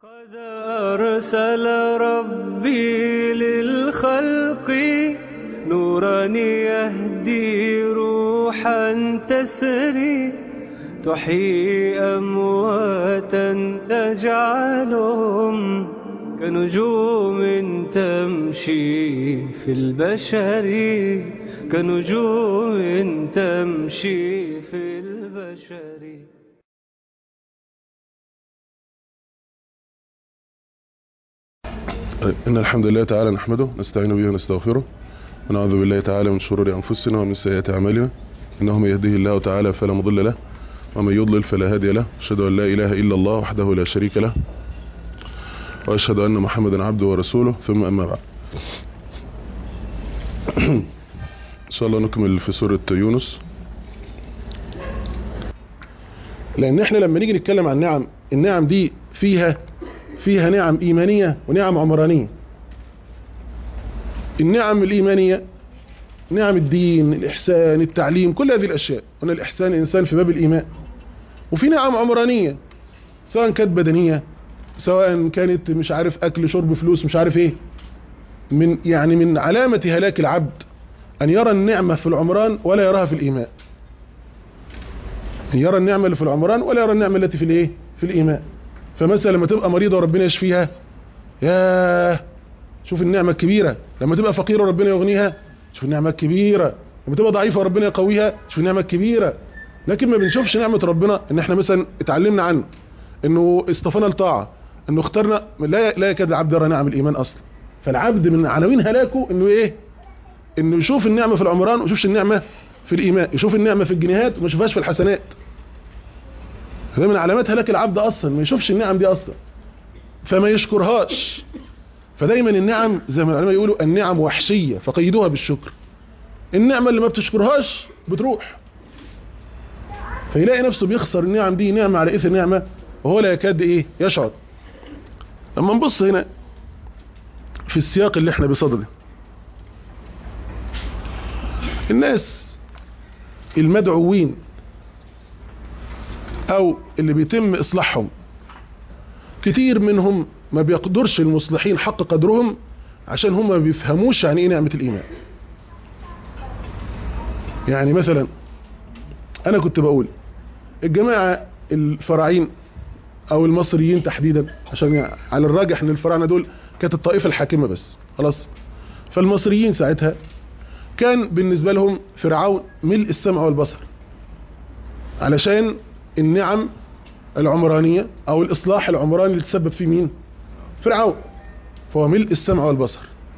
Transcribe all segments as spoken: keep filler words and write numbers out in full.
قد أرسل ربي للخلق نورا يهدي روحا تسري تحيي أمواتا تجعلهم كنجوم تمشي في البشر كنجوم تمشي في البشر. إن الحمد لله تعالى نحمده نستعين به ونستغفره ونعوذ بالله تعالى من شرور أنفسنا ومن سيئات أعمالنا إنه من يهده الله تعالى فلا مضل له ومن يضلل فلا هادي له. أشهد أن لا إله إلا الله وحده لا شريك له وأشهد أن محمدا عبده ورسوله ثم أما بعد. إن شاء الله نكمل في سورة يونس، لأن إحنا لما نيجي نتكلم عن نعم، النعم دي فيها فيها نعم إيمانية ونعم عمرانية. النعم الإيمانية نعم الدين، الإحسان، التعليم، كل هذه الأشياء. هنا الإحسان إنسان في باب الإيمان. وفي نعم عمرانية سواء كانت بدنية، سواء كانت مش عارف أكل شرب فلوس مش عارف إيه. من يعني من علامة هلاك العبد أن يرى النعمة في العمران ولا يراها في الإيمان. أن يرى النعمة اللي في العمران ولا يرى النعمة التي في الإيه؟ في الإيمان. فمثلا لما تبقى مريضة وربنا يشفيها، ياه شوف النعمة الكبيرة. لما تبقى فقيرة وربنا يغنيها، شوف النعمة الكبيرة. لما تبقى ضعيفة وربنا يقويها، شوف النعمة الكبيرة. لكن ما بنشوفش نعمة ربنا ان احنا مثلا اتعلمنا عنه، انه اصطفانا لطاعة، انه اخترنا. لا لا يكاد العبد يرى نعم الايمان اصلا. فالعبد من عناوين هلاكه انه ايه؟ انه يشوف النعمة في العمران وما يشوفش النعمة في الايمان، يشوف النعمة في الجنيهات وما يشوفهاش في الحسنات. ده من علامات هلاك العبد اصلا، ما يشوفش النعم دي اصلا فما يشكرهاش. فدايما النعم زي ما العلماء يقولوا النعم وحشية فقيدوها بالشكر. النعمة اللي ما بتشكرهاش بتروح، فيلاقي نفسه بيخسر النعم دي نعمة على إثر نعمة وهو لا يكاد ايه يشعر. لما نبص هنا في السياق اللي احنا بصدده، الناس المدعوين او اللي بيتم اصلاحهم كتير منهم ما بيقدرش المصلحين حق قدرهم عشان هم ما بيفهموش يعني ايه نعمة الايمان. يعني مثلا انا كنت بقول الجماعة الفراعين او المصريين تحديدا، عشان يعني على الراجح ان الفراعنة دول كانت الطائفة الحاكمة بس خلاص. فالمصريين ساعتها كان بالنسبة لهم فرعون ملء السمع والبصر، علشان النعم العمرانية او الاصلاح العمراني اللي تسبب فيه مين؟ فرعون. فهو ملء السمع والبصر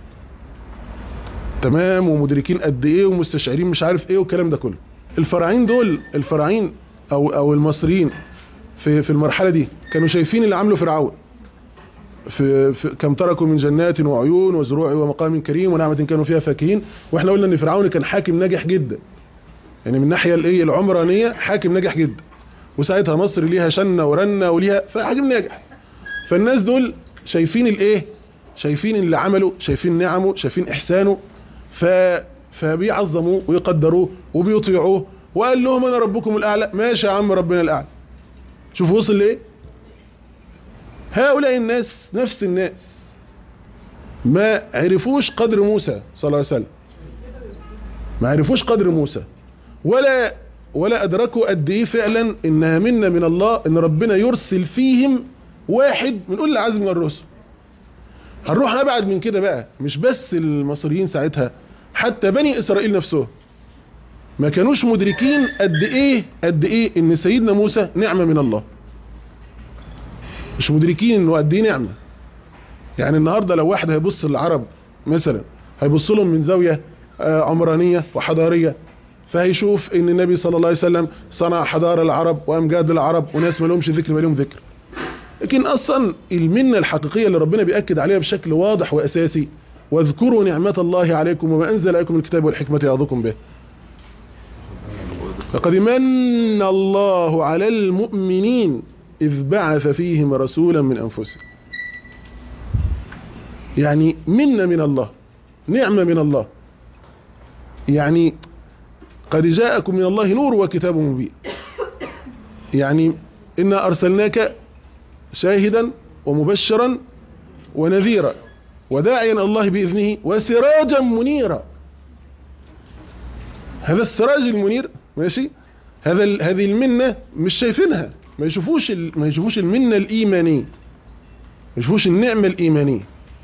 تمام، ومدركين قد ايه ومستشعرين مش عارف ايه والكلام ده كله. الفراعين دول الفراعين او او المصريين في في المرحلة دي كانوا شايفين اللي عمله فرعون في, في كم تركوا من جنات وعيون وزروع ومقام كريم ونعمة كانوا فيها فاكهين. واحنا قلنا ان فرعون كان حاكم ناجح جدا، يعني من الناحية الايه العمرانية حاكم ناجح جدا، وساعتها مصر ليها شنة ورنة وليها فحاكم ناجح. فالناس دول شايفين الايه؟ شايفين اللي عمله، شايفين نعمه، شايفين احسانه، ف فبيعظموه ويقدروه وبيطيعوه. وقال لهم انا ربكم الاعلى. ماشي يا عم ربنا الاعلى. شوف وصل ليه. هؤلاء الناس نفس الناس ما عرفوش قدر موسى صلى الله عليه وسلم، ما عرفوش قدر موسى ولا ولا ادركوا قد ايه فعلا انها منا من الله ان ربنا يرسل فيهم واحد من اولي العزم من الرسل. هنروح ابعد من كده بقى، مش بس المصريين ساعتها، حتى بني اسرائيل نفسهم ما كانوش مدركين قد ايه قد ايه ان سيدنا موسى نعمة من الله. مش مدركين انه قد ايه نعمة. يعني النهاردة لو واحد هيبص للعرب مثلا، هيبص لهم من زاوية عمرانية وحضارية، فهيشوف ان النبي صلى الله عليه وسلم صنع حضارة العرب وامجاد العرب وناس ما لهمش ذكر ما لهم ذكر. لكن اصلا المنة الحقيقية اللي ربنا بيأكد عليها بشكل واضح واساسي، واذكروا نعمة الله عليكم وما انزل عليكم الكتاب والحكمة يعظكم به. لقد من الله على المؤمنين إذ بعث فيهم رسولا من أنفسهم. يعني منة من الله، نعمة من الله. يعني قد جاءكم من الله نور وكتاب مبين. يعني إنا أرسلناك شاهدا ومبشرا ونذيرا وداعيا إلى الله بإذنه وسراجا منيرا. هذا السراج المنير ماشي، هذا هذه المنة مش شايفينها، ما يشوفوش ما يشوفوش المنة الإيمانية، ما يشوفوش النعمة الإيمانية.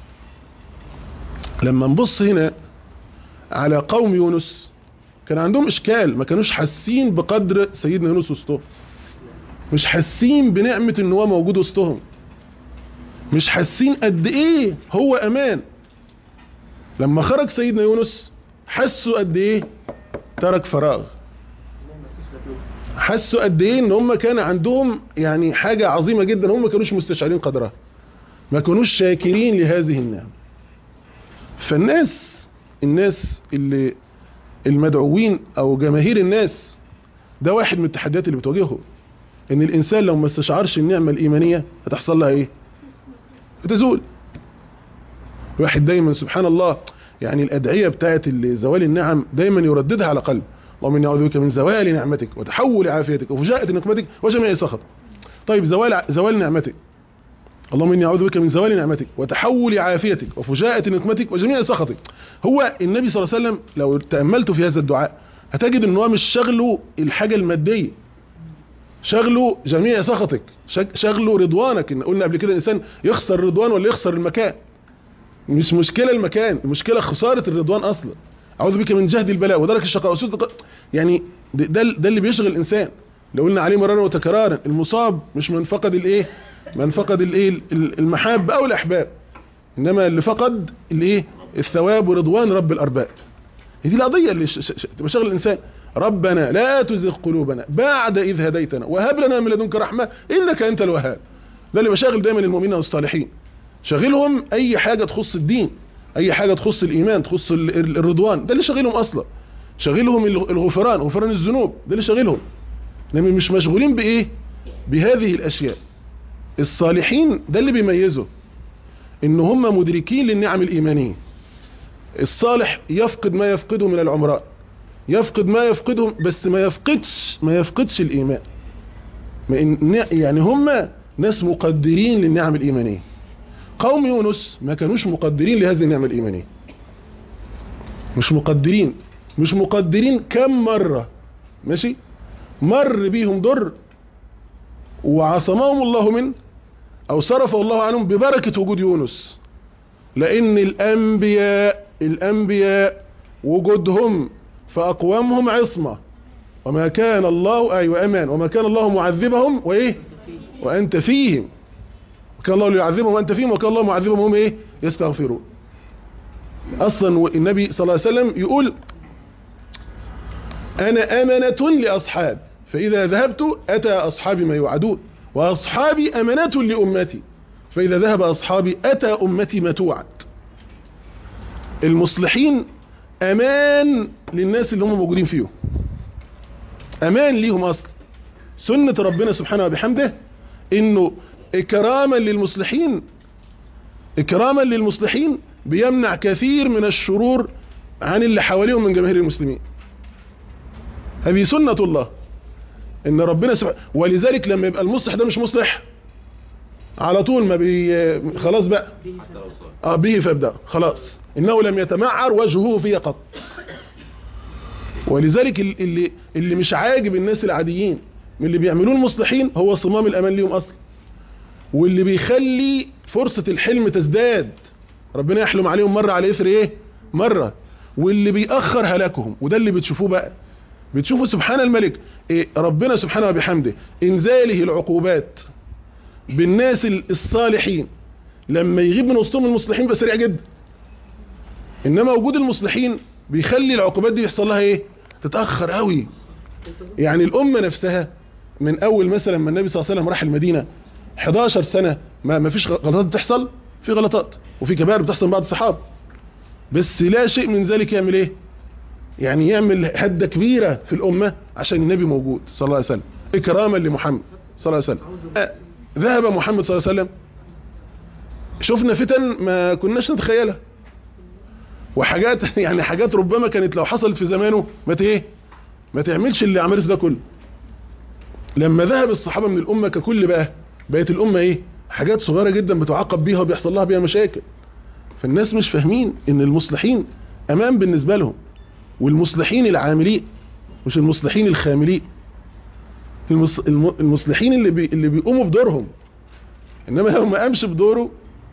لما نبص هنا على قوم يونس كان عندهم إشكال، ما كانوش حاسين بقدر سيدنا يونس وسطهم، مش حاسين بنعمة إن هو موجود وسطهم، مش حاسين قد إيه هو أمان. لما خرج سيدنا يونس حسوا قد إيه ترك فراغ، حسوا قد إيه إن هم كان عندهم يعني حاجة عظيمة جدا هم ما كانوش مستشعرين قدرها، ما كانوش شاكرين لهذه النعمة. فالناس الناس اللي المدعوين او جماهير الناس، ده واحد من التحديات اللي بتواجهه، ان الانسان لو ما استشعرش النعمة الايمانية هتحصل لها ايه؟ بتزول. الواحد دايما سبحان الله يعني الادعية بتاعت زوال النعم دايما يرددها على قلب، اللهم اني اعوذ بك من زوال نعمتك وتحول عافيتك وفجاءة نقمتك وجميع سخطك. طيب زوال زوال نعمتك، اللهم اني اعوذ بك من زوال نعمتك وتحول عافيتك وفجاءة نقمتك وجميع سخطك. هو النبي صلى الله عليه وسلم لو تأملت في هذا الدعاء هتجد ان هو مش شغله الحاجة المادية، شغله جميع سخطك، شغله رضوانك. ان قلنا قبل كده الانسان يخسر الرضوان ولا يخسر المكان، مش مشكلة المكان، المشكلة خسارة الرضوان اصلا. اعوذ بك من جهد البلاء ودرك الشقاء وسوء، يعني ده ده اللي بيشغل الانسان. لو قلنا عليه مرارا وتكرارا، المصاب مش من فقد الايه، من فقد الايه المحاب او الاحباب، انما اللي فقد الايه الثواب ورضوان رب الارباب. دي القضيه اللي تبقى شغل الانسان. ربنا لا تزغ قلوبنا بعد اذ هديتنا وهب لنا من لدنك رحمه انك انت الوهاب. ده اللي بشغل دايما المؤمنين والصالحين، شغلهم اي حاجه تخص الدين، اي حاجه تخص الايمان، تخص الرضوان، ده اللي شغلهم اصلا. شغلهم الغفران، غفران الذنوب، ده اللي شغلهم، انما مش مشغولين بايه؟ بهذه الاشياء. الصالحين ده اللي بيميزه ان هم مدركين للنعم الايمانيه. الصالح يفقد ما يفقده من العمران، يفقد ما يفقده، بس ما يفقدش ما يفقدش الايمان. يعني هم ناس مقدرين للنعم الايمانيه. قوم يونس ما كانوش مقدرين لهذه النعمه الايمانيه، مش مقدرين مش مقدرين كم مره ماشي مر بيهم ضر وعصمهم الله من او صرف الله عنهم ببركة وجود يونس. لان الانبياء الانبياء وجودهم فاقوامهم عصمة، وما كان الله ايوه امان وما كان الله معذبهم وايه وانت فيهم، وكان الله يعذبهم وانت فيهم، وكان الله معذبهم هم ايه يستغفرون. اصلا النبي صلى الله عليه وسلم يقول انا امنة لاصحاب فاذا ذهبت اتى اصحابي ما يوعدون، واصحابي امنة لامتي فاذا ذهب اصحابي اتى امتي ما توعد. المصلحين امان للناس اللي هم موجودين فيهم، امان ليهم اصلا. سنة ربنا سبحانه وبحمده انه اكراما للمصلحين اكراما للمصلحين بيمنع كثير من الشرور عن اللي حواليهم من جماهير المسلمين. هذه سنة الله ان ربنا سبحانه. ولذلك لما يبقى المصلح ده مش مصلح على طول ما بي خلاص بقى اه به فابدأ خلاص، انه لم يتمعر وجهه في قط. ولذلك اللي اللي مش عاجب الناس العاديين من اللي بيعملون المصلحين هو صمام الامان ليهم اصلا، واللي بيخلي فرصة الحلم تزداد. ربنا يحلم عليهم مرة على اثر ايه مرة، واللي بيأخر هلاكهم. وده اللي بتشوفوه بقى، بتشوفوا سبحان الملك إيه ربنا سبحانه وبحمده انزاله العقوبات بالناس الصالحين لما يغيب من وسطهم المصلحين بسريع جدا، انما وجود المصلحين بيخلي العقوبات دي يحصل لها ايه تتأخر قوي. يعني الامة نفسها من اول مثلا ما النبي صلى الله عليه وسلم راح المدينة حداشر سنة ما ما فيش غلطات بتحصل، في غلطات وفي كبائر بتحصل من بعض الصحابة، بس لا شيء من ذلك يعمل ايه يعني يعمل هدة كبيرة في الامة عشان النبي موجود صلى الله عليه وسلم اكراما لمحمد صلى الله عليه وسلم. أه ذهب محمد صلى الله عليه وسلم، شفنا فتن ما كناش نتخيلها، وحاجات يعني حاجات ربما كانت لو حصلت في زمانه ما ايه ما تعملش اللي عملته ده كله. لما ذهب الصحابة من الامة ككل بقى بقت الامة ايه حاجات صغيرة جدا بتعاقب بيها وبيحصل لها بيها مشاكل. فالناس مش فاهمين ان المصلحين امان بالنسبة لهم، والمصلحين العاملين مش المصلحين الخاملين. المصلحين اللي بي اللي بيقوموا بدورهم، انما لو ما قامش بدوره.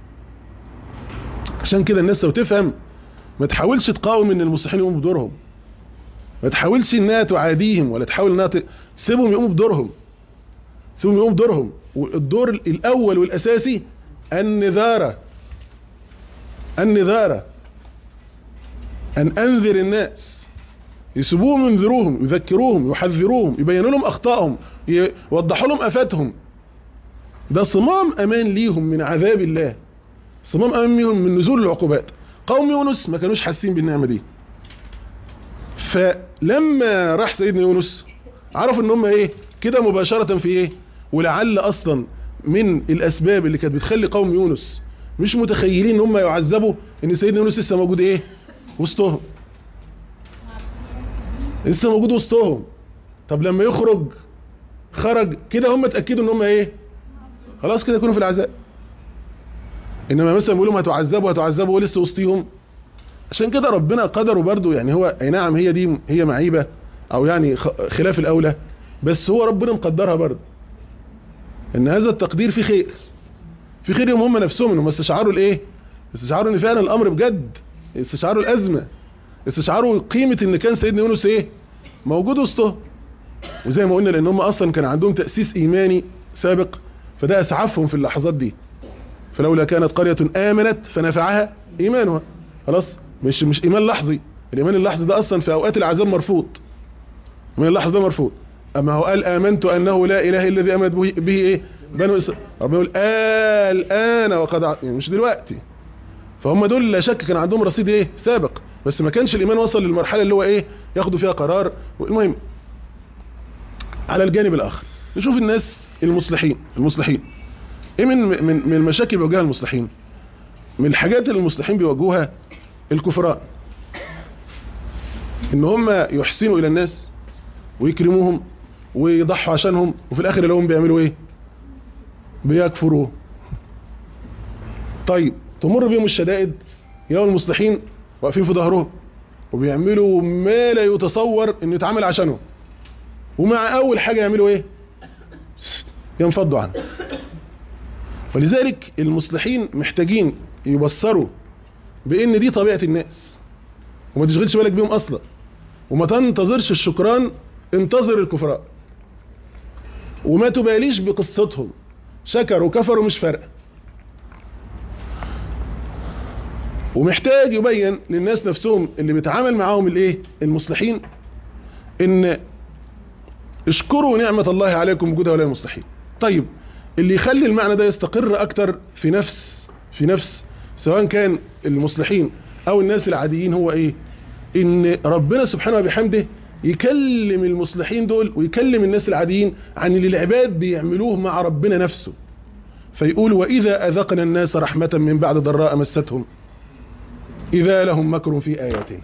عشان كده الناس لو تفهم ما تحاولش تقاوم ان المصلحين يقوموا بدورهم، ما تحاولش انها تعاديهم ولا تحاول انها ت... سيبهم يقوموا بدورهم، سيبهم يقوموا بدورهم. والدور الاول والاساسي النذارة، النذارة ان انذر الناس، يسيبوهم ينذروهم يذكروهم يحذروهم يبينوا لهم اخطائهم يوضحوا لهم افاتهم. ده صمام امان ليهم من عذاب الله، صمام امان ليهم من نزول العقوبات. قوم يونس ما كانوش حاسين بالنعمة دي، فلما راح سيدنا يونس عرفوا ان هم ايه كده مباشرة في ايه. ولعل اصلا من الاسباب اللي كانت بتخلي قوم يونس مش متخيلين ان هم يعذبوا ان سيدنا يونس لسه موجود ايه وسطهم، لسه موجود وسطهم. طب لما يخرج خرج كده هم اتاكدوا ان هم ايه خلاص كده يكونوا في العذاب. انما مثلا بيقولوا لهم هتعذبوا هتعذبوا ولسه وسطيهم. عشان كده ربنا قدره برضو، يعني هو اي نعم هي دي هي معيبة او يعني خلاف الاولى، بس هو ربنا مقدرها برضو ان هذا التقدير فيه خير، في خير يوم هم نفسهم انهم استشعروا الايه، استشعروا ان فعلا الامر بجد، استشعروا الازمة، استشعروا قيمة ان كان سيدنا يونس ايه موجود وسطه. وزي ما قلنا لان هم اصلا كان عندهم تأسيس ايماني سابق، فده اسعفهم في اللحظات دي. فلولا كانت قرية آمنت فنفعها ايمانها، خلاص مش مش ايمان لحظي. الايمان اللحظي ده اصلا في اوقات العذاب مرفوض، الايمان اللحظي ده مرفوض. اما هو قال امنت انه لا اله الا الذي امنت به ايه بنو اسرائيل، ربنا يقول الان وقد يعني مش دلوقتي. فهم دول لا شك كان عندهم رصيد ايه سابق، بس ما كانش الايمان وصل للمرحله اللي هو ايه ياخدوا فيها قرار. المهم على الجانب الاخر نشوف الناس المصلحين، المصلحين ايه من من من المشاكل بيواجهها المصلحين. من الحاجات اللي المصلحين بيواجهوها الكفراء، ان هم يحسنوا الى الناس ويكرموهم ويضحوا عشانهم، وفي الاخر اللي هم بيعملوا ايه بيكفروا. طيب تمر بيهم الشدائد يلاقوا المصلحين واقفين في ظهرهم وبيعملوا ما لا يتصور انه يتعامل عشانهم، ومع اول حاجة يعملوا ايه ينفضوا عنه. ولذلك المصلحين محتاجين يبصروا بان دي طبيعة الناس، وما تشغلش بالك بيهم اصلا، وما تنتظرش الشكران، انتظر الكفراء وما تباليش بقصتهم، شكروا كفروا مش فارقه. ومحتاج يبين للناس نفسهم اللي بيتعامل معاهم الايه المصلحين ان اشكروا نعمة الله عليكم وجود هؤلاء المصلحين. طيب اللي يخلي المعنى ده يستقر اكتر في نفس في نفس سواء كان المصلحين او الناس العاديين هو ايه، ان ربنا سبحانه وبحمده يكلم المصلحين دول ويكلم الناس العاديين عن اللي العباد بيعملوه مع ربنا نفسه. فيقول واذا اذقنا الناس رحمة من بعد ضراء مستهم اذا لهم مكر في اياتنا.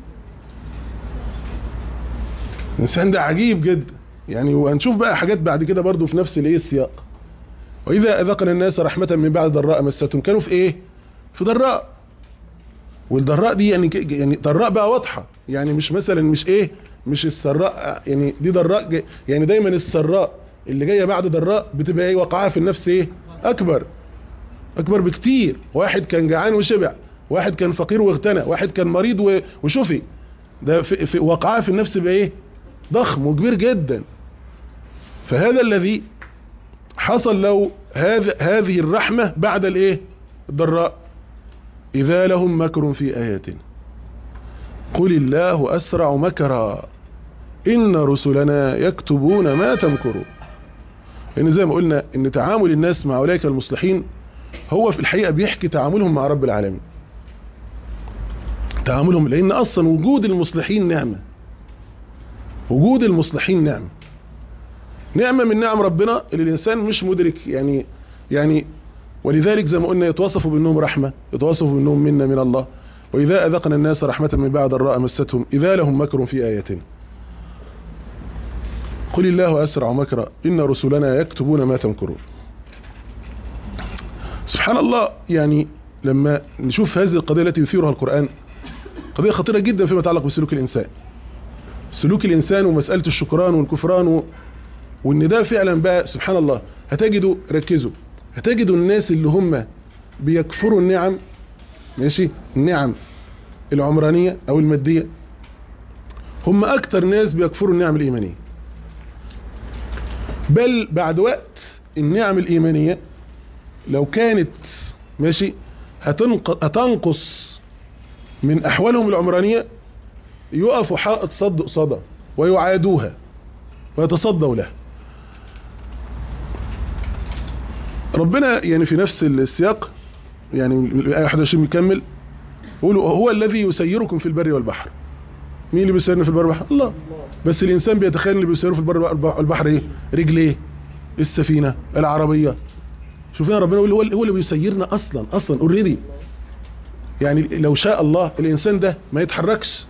الانسان ده عجيب جدا يعني. وهنشوف بقى حاجات بعد كده برضو في نفس الايه السياق. واذا اذقنا الناس رحمة من بعد ضراء مستهم، كانوا في ايه في ضراء. والضراء دي يعني يعني ضراء بقى واضحة، يعني مش مثلا مش ايه مش السراء، يعني دي ضراء يعني دايما السراء اللي جايه بعد ضراء بتبقى ايه وقعها في النفس ايه اكبر اكبر بكتير. واحد كان جعان وشبع، واحد كان فقير واغتنى، واحد كان مريض وشفي، ده في, في وقعها في النفس بقى ايه ضخم وكبير جدا. فهذا الذي حصل لو هذا هذه الرحمة بعد الايه الضراء. اذا لهم مكر في اياتنا قل الله اسرع مكرا ان رسلنا يكتبون ما تمكرون. لان زي ما قلنا ان تعامل الناس مع اولئك المصلحين هو في الحقيقة بيحكي تعاملهم مع رب العالمين، تعاملهم، لان اصلا وجود المصلحين نعمة، وجود المصلحين نعمة نعمة من نعم ربنا اللي الانسان مش مدرك يعني يعني ولذلك زي ما قلنا يتوصفوا بانهم رحمة، يتوصفوا بانهم منا من الله. واذا اذقنا الناس رحمة من بعد ضراء مستهم اذا لهم مكر في اياتنا قل الله اسرع مكرا ان رسلنا يكتبون ما تمكرون. سبحان الله. يعني لما نشوف هذه القضية التي يثيرها القرآن، قضية خطيرة جدا فيما يتعلق بسلوك الإنسان، سلوك الإنسان ومسألة الشكران والكفران و... وإن ده فعلا بقى سبحان الله. هتجدوا، ركزوا، هتجدوا الناس اللي هم بيكفروا النعم، ماشي، النعم العمرانية أو المادية، هم أكتر ناس بيكفروا النعم الإيمانية. بل بعد وقت النعم الإيمانية لو كانت ماشي هتنقص من أحوالهم العمرانية، يقفوا حائط صد قصادها ويعادوها ويتصدوا لها. ربنا يعني في نفس السياق، يعني الآية واحد وعشرين بيكمل يقولوا هو الذي يسيركم في البر والبحر. مين اللي بيسيرنا في البر والبحر؟ الله. بس الإنسان بيتخيل اللي بيسيره في البر والبحر ايه؟ رجليه، السفينة، العربية. شوفنا ربنا يقول هو هو اللي بيسيرنا اصلا اصلا اوريدي. يعني لو شاء الله الإنسان ده ما يتحركش،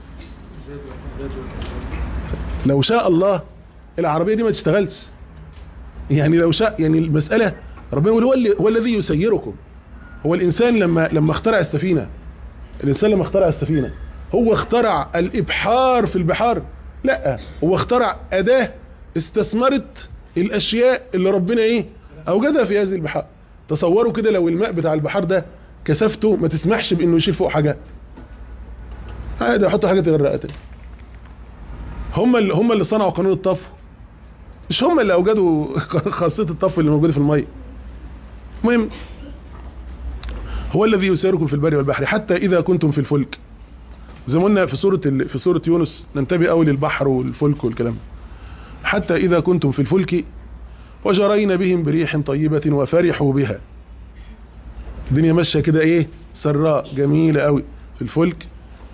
لو شاء الله العربية دي ما تشتغلش. يعني لو شاء، يعني المسألة ربنا يقول هو اللي هو الذي يسيركم. هو الإنسان لما لما اخترع السفينة، الإنسان لما اخترع السفينة هو اخترع الإبحار في البحار؟ لا، هو اخترع أداة استثمرت الأشياء اللي ربنا ايه أوجدها في هذه البحار. تصوروا كده لو الماء بتاع البحار ده كثافته ما تسمحش بأنه يشيل فوق حاجة، عادي يحط حاجة تغرقها تاني. هم اللي هم اللي صنعوا قانون الطفو، مش هم اللي أوجدوا خاصية الطفو اللي موجودة في المية. المهم هو الذي يسيركم في البر والبحر حتى إذا كنتم في الفلك. زي ما قلنا في سورة في سورة يونس، ننتبه قوي للبحر والفلك والكلام. حتى إذا كنتم في الفلك وجرين بهم بريح طيبة وفرحوا بها. الدنيا ماشية كده ايه، سراء جميلة قوي في الفلك.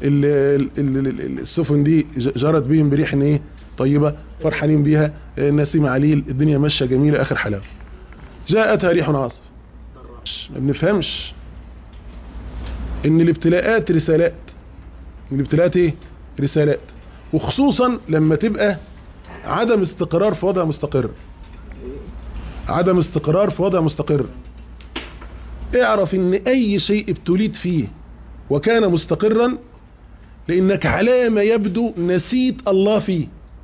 السفن دي جرت بهم بريح ايه طيبة، فرحانين بيها، نسيم عليل، الدنيا ماشية جميلة اخر حلاوة. جاءتها ريح عاصف. ما بنفهمش ان الابتلاءات رسالات، الابتلاءات ايه رسالات، وخصوصا لما تبقى عدم استقرار في وضع مستقر، عدم استقرار في وضع مستقر. اعرف ان اي شيء ابتليت فيه وكان مستقرا لانك على ما يبدو نسيت الله فيه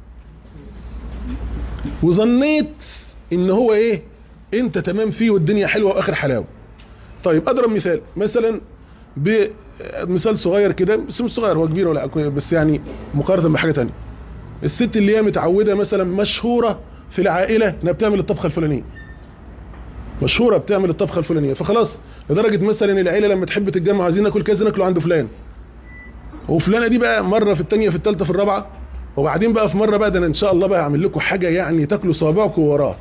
وظنيت ان هو ايه انت تمام فيه والدنيا حلوة واخر حلاوة. طيب اضرب مثال، مثلا بمثال صغير كده، بس مش صغير هو كبير ولا بس يعني مقارنة بحاجة تانية. الست اللي هي متعودة مثلا مشهورة في العائلة انها بتعمل الطبخة الفلانية، مشهورة بتعمل الطبخة الفلانية، فخلاص لدرجة مثلا العيلة لما تحب تتجمع عايزين ناكل كذا ناكله عند فلان، وفلانة دي بقى مرة في التانية في التالتة في الرابعة، وبعدين بقى في مرة بقى ده انا ان شاء الله بقى اعمل لكم حاجة يعني تاكلوا صوابعكم وراه،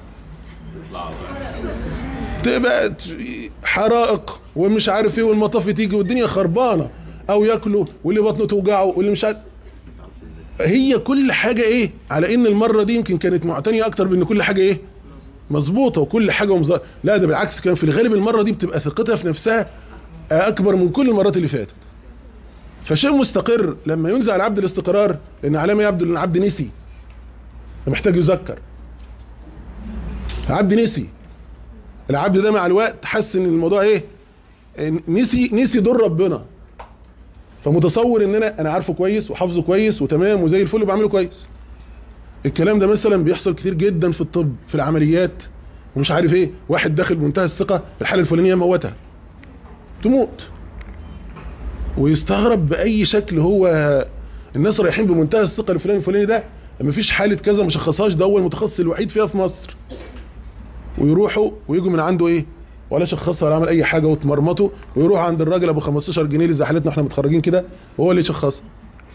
تبقى حرائق ومش عارف ايه والمطاف تيجي والدنيا خربانة، او ياكلوا واللي بطنه توجعه واللي مش عارف. هي كل حاجة ايه على ان المرة دي يمكن كانت معتنية اكتر بان كل حاجة ايه مظبوطة وكل حاجة مظبوطة. لا ده بالعكس، كان في الغالب المرة دي بتبقى ثقتها في نفسها اكبر من كل المرات اللي فاتت. فشيء مستقر لما ينزع العبد الاستقرار، لان على ما يبدو ان العبد نسي، محتاج يذكر. العبد نسي، العبد ده مع الوقت حس ان الموضوع ايه، نسي نسي دور ربنا، فمتصور ان انا انا عارفه كويس وحافظه كويس وتمام وزي الفل وبعمله كويس. الكلام ده مثلا بيحصل كتير جدا في الطب، في العمليات ومش عارف ايه، واحد داخل بمنتهى الثقه في الحاله الفلانيه موتها تموت، ويستغرب باي شكل. هو الناس رايحين بمنتهى الثقه الفلاني الفلاني ده مفيش حاله كذا ما شخصهاش، ده هو المتخصص الوحيد فيها في مصر، ويروحوا ويجوا من عنده ايه ولا شخصها ولا عمل اي حاجه وتمرمطوا، ويروحوا عند الراجل ابو خمستاشر جنيه اللي زي حالتنا احنا متخرجين كده وهو اللي يشخصها.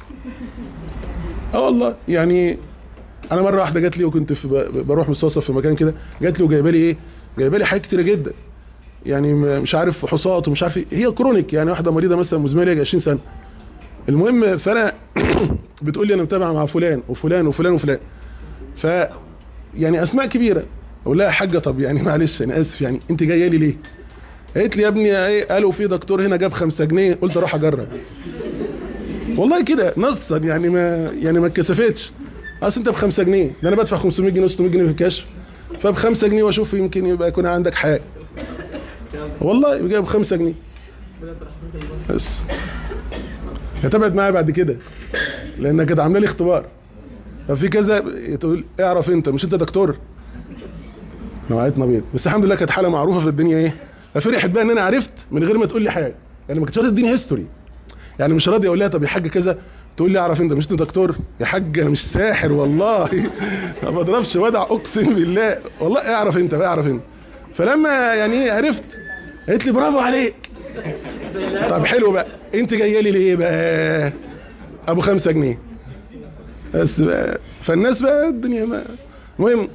اه والله يعني انا مره واحده جات لي وكنت في بروح مستوصف في مكان كده، جات لي وجايبه لي ايه، جايبه لي حاجات كتيره جدا، يعني مش عارف فحوصات ومش عارف ايه، هي كرونيك يعني واحده مريضه مثلا مزمنه لي عشرين سنه. المهم فانا بتقول لي انا متابعه مع فلان وفلان وفلان وفلان، ف يعني اسماء كبيره. اقول لها يا حاجه طب يعني معلش انا اسف يعني انت جايه لي ليه؟ قالت لي يا ابني ايه، قالوا في دكتور هنا جاب خمسة جنيه، قلت اروح اجرب. والله كده نصا يعني ما يعني ما اتكسفتش، اصل انت بخمسة جنيه، ده انا بدفع خمسمية جنيه وستمية جنيه في الكشف، فبخمسة جنيه واشوف يمكن يبقى يكون عندك حاجه. والله جايب خمسة جنيه بس. هتبعد معايا بعد كده لانها كانت عامله لي اختبار، ففي كذا تقول اعرف انت مش انت دكتور نوعيتنا بيض. بس الحمد لله كانت حاله معروفه في الدنيا ايه، ففرحت بقى ان انا عرفت من غير ما تقول لي حاجه، يعني ما كنتش راضي تديني هيستوري، يعني مش راضي اقول لها طب يا حاج كذا تقول لي اعرف انت مش انت دكتور يا حاج انا مش ساحر والله ما بضربش ودع اقسم بالله والله اعرف انت بقى اعرف انت. فلما يعني عرفت قالت لي برافو عليك. طب حلو بقى انت جايه لي ليه بقى ابو خمسة جنيه بس بقى. فالناس بقى الدنيا ما المهم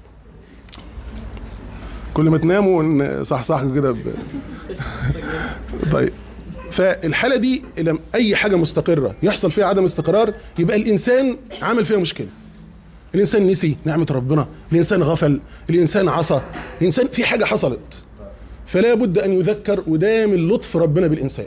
كل ما تناموا نصحصحوا كده ب... طيب فالحاله دي لما اي حاجه مستقره يحصل فيها عدم استقرار يبقى الانسان عمل فيها مشكله. الانسان نسي نعمه ربنا، الانسان غفل، الانسان عصى، الانسان في حاجه حصلت، فلا بد ان يذكر. وده من لطف ربنا بالانسان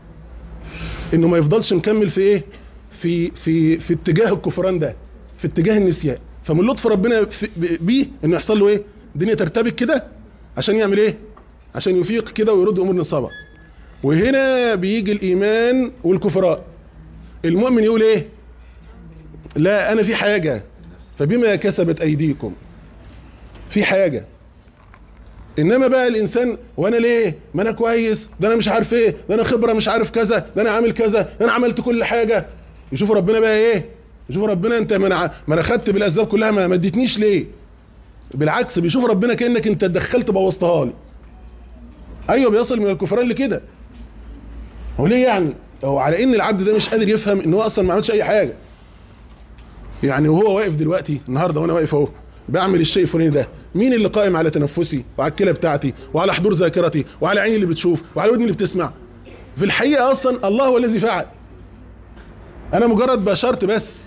انه ما يفضلش مكمل في ايه في في في اتجاه الكفران ده، في اتجاه النسيان. فمن لطف ربنا بيه انه يحصل له ايه، الدنيا ترتبك كده عشان يعمل ايه، عشان يفيق كده ويرد امور نصابه. وهنا بيجي الايمان والكفران. المؤمن يقول ايه، لا انا في حاجه فبما كسبت ايديكم، في حاجه. انما بقى الانسان وانا ليه، ما انا كويس، ده انا مش عارف ايه، ده انا خبره مش عارف كذا، ده انا عامل كذا، ده انا عملت كل حاجه. يشوف ربنا بقى ايه، يشوف ربنا انت ما انا ما انا خدت بالاسباب كلها ما اديتنيش ليه. بالعكس بيشوف ربنا كانك انت اتدخلت بوظتها لي. ايوه بيصل من الكفران لكده. هو ليه يعني؟ هو على ان العبد ده مش قادر يفهم ان هو اصلا ما عملش اي حاجه. يعني وهو واقف دلوقتي النهارده وانا واقف اهو بعمل الشيء الفلاني ده، مين اللي قائم على تنفسي وعلى الكلى بتاعتي وعلى حضور ذاكرتي وعلى عيني اللي بتشوف وعلى ودني اللي بتسمع؟ في الحقيقه اصلا الله هو الذي فعل، انا مجرد بشرت بس.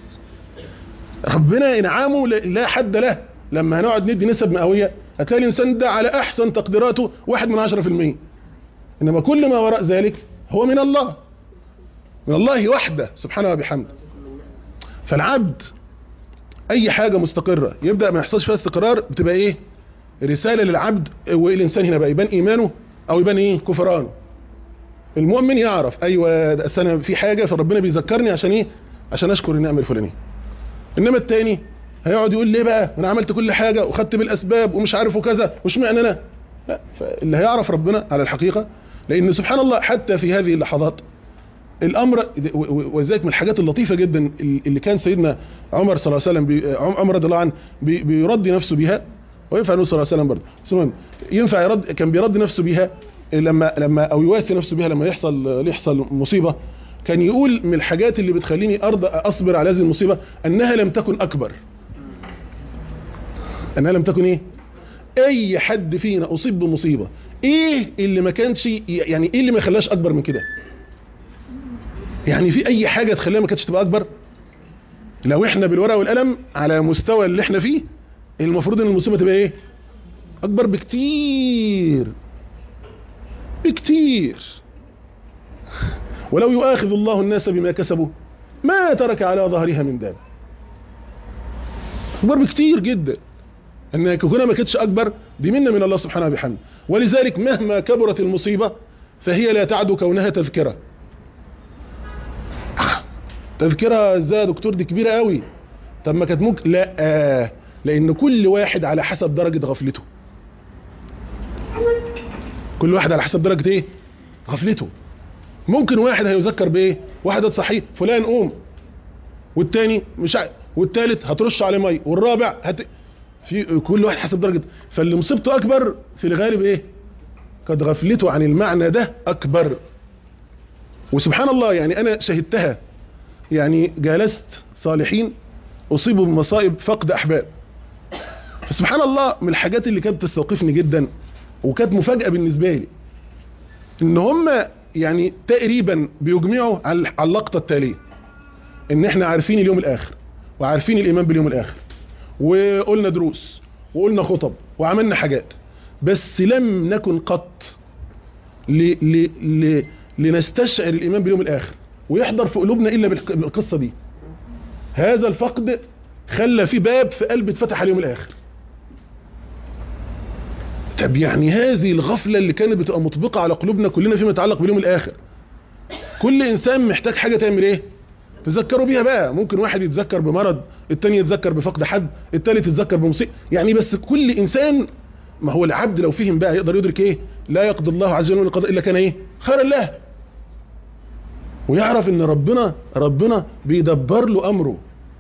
ربنا انعامه لا حد له. لما هنقعد ندي نسب مئويه هتلاقي الانسان ده على احسن تقديراته واحد من عشرة في المية، انما كل ما وراء ذلك هو من الله، من الله وحده سبحانه وبحمده. فالعبد اي حاجه مستقره يبدا ما يحصلش فيها استقرار بتبقى ايه، رساله للعبد. والانسان هنا بقى يبان ايمانه او يبان ايه، كفرانه. المؤمن يعرف ايوه ده انا في حاجه فربنا بيذكرني عشان ايه، عشان اشكر النعمه الفلانيه. انما الثاني هيقعد يقول ليه بقى انا عملت كل حاجه وخدت بالاسباب ومش عارف وكذا واشمعنى انا. لا، فاللي هيعرف ربنا على الحقيقه، لان سبحان الله حتى في هذه اللحظات الامر. وذلك من الحاجات اللطيفه جدا اللي كان سيدنا عمر صلى الله عليه وسلم بي عمر رضي الله عنه بي بيرضي نفسه بيها، وينفع النبي صلى الله عليه وسلم برضه ينفع يرد، كان بيرضي نفسه بيها لما لما او يواسي نفسه بيها لما يحصل يحصل مصيبه. كان يقول من الحاجات اللي بتخليني ارضى اصبر على هذه المصيبه انها لم تكن اكبر، انها لم تكن ايه. اي حد فينا اصيب بمصيبه، ايه اللي ما كانش يعني ايه اللي ما خلاش اكبر من كده؟ يعني في اي حاجه تخليها ما كانتش تبقى اكبر؟ لو احنا بالورقه والقلم على مستوى اللي احنا فيه المفروض ان المصيبه تبقى ايه، اكبر بكتير بكتير. ولو يؤاخذ الله الناس بما كسبوا ما ترك على ظهرها من دابة. اكبر بكتير جدا. ان كونها ما كانتش اكبر دي منه من الله سبحانه وبحمده. ولذلك مهما كبرت المصيبه فهي لا تعد كونها تذكره. تذكره ازاي يا دكتور، دي كبيره قوي. طب ما كانت ممكن، لا آه. لان كل واحد على حسب درجه غفلته. كل واحد على حسب درجه ايه، غفلته. ممكن واحد هيذكر بايه، واحد هتصحيه فلان قوم، والتاني مش ع... والتالت هترش عليه ميه، والرابع هت... في كل واحد حسب درجه. فاللي مصيبته اكبر في الغالب ايه، قد غفلته عن المعنى ده اكبر. وسبحان الله يعني انا شهدتها، يعني جالست صالحين اصيبوا بمصائب فقد احباب. فسبحان الله من الحاجات اللي كانت تستوقفني جدا وكانت مفاجاه بالنسبه لي ان هم يعني تقريبا بيجمعوا على اللقطه التاليه، ان احنا عارفين اليوم الاخر وعارفين الايمان باليوم الاخر وقلنا دروس وقلنا خطب وعملنا حاجات، بس لم نكن قط ل ل ل لنستشعر الايمان باليوم الاخر ويحضر في قلوبنا الا بالقصه دي. هذا الفقد خلى في باب في قلب اتفتح اليوم الاخر. طب يعني هذه الغفلة اللي كانت بتبقى مطبقة على قلوبنا كلنا فيما يتعلق باليوم الآخر، كل إنسان محتاج حاجة تعمل إيه؟ تذكروا بيها بقى. ممكن واحد يتذكر بمرض، التاني يتذكر بفقد حد، التالت يتذكر بمصيبة، يعني بس كل إنسان، ما هو العبد لو فهم بقى يقدر يدرك إيه؟ لا يقضي الله عز وجل القضاء إلا كان إيه؟ خيرا له. ويعرف إن ربنا ربنا بيدبر له أمره،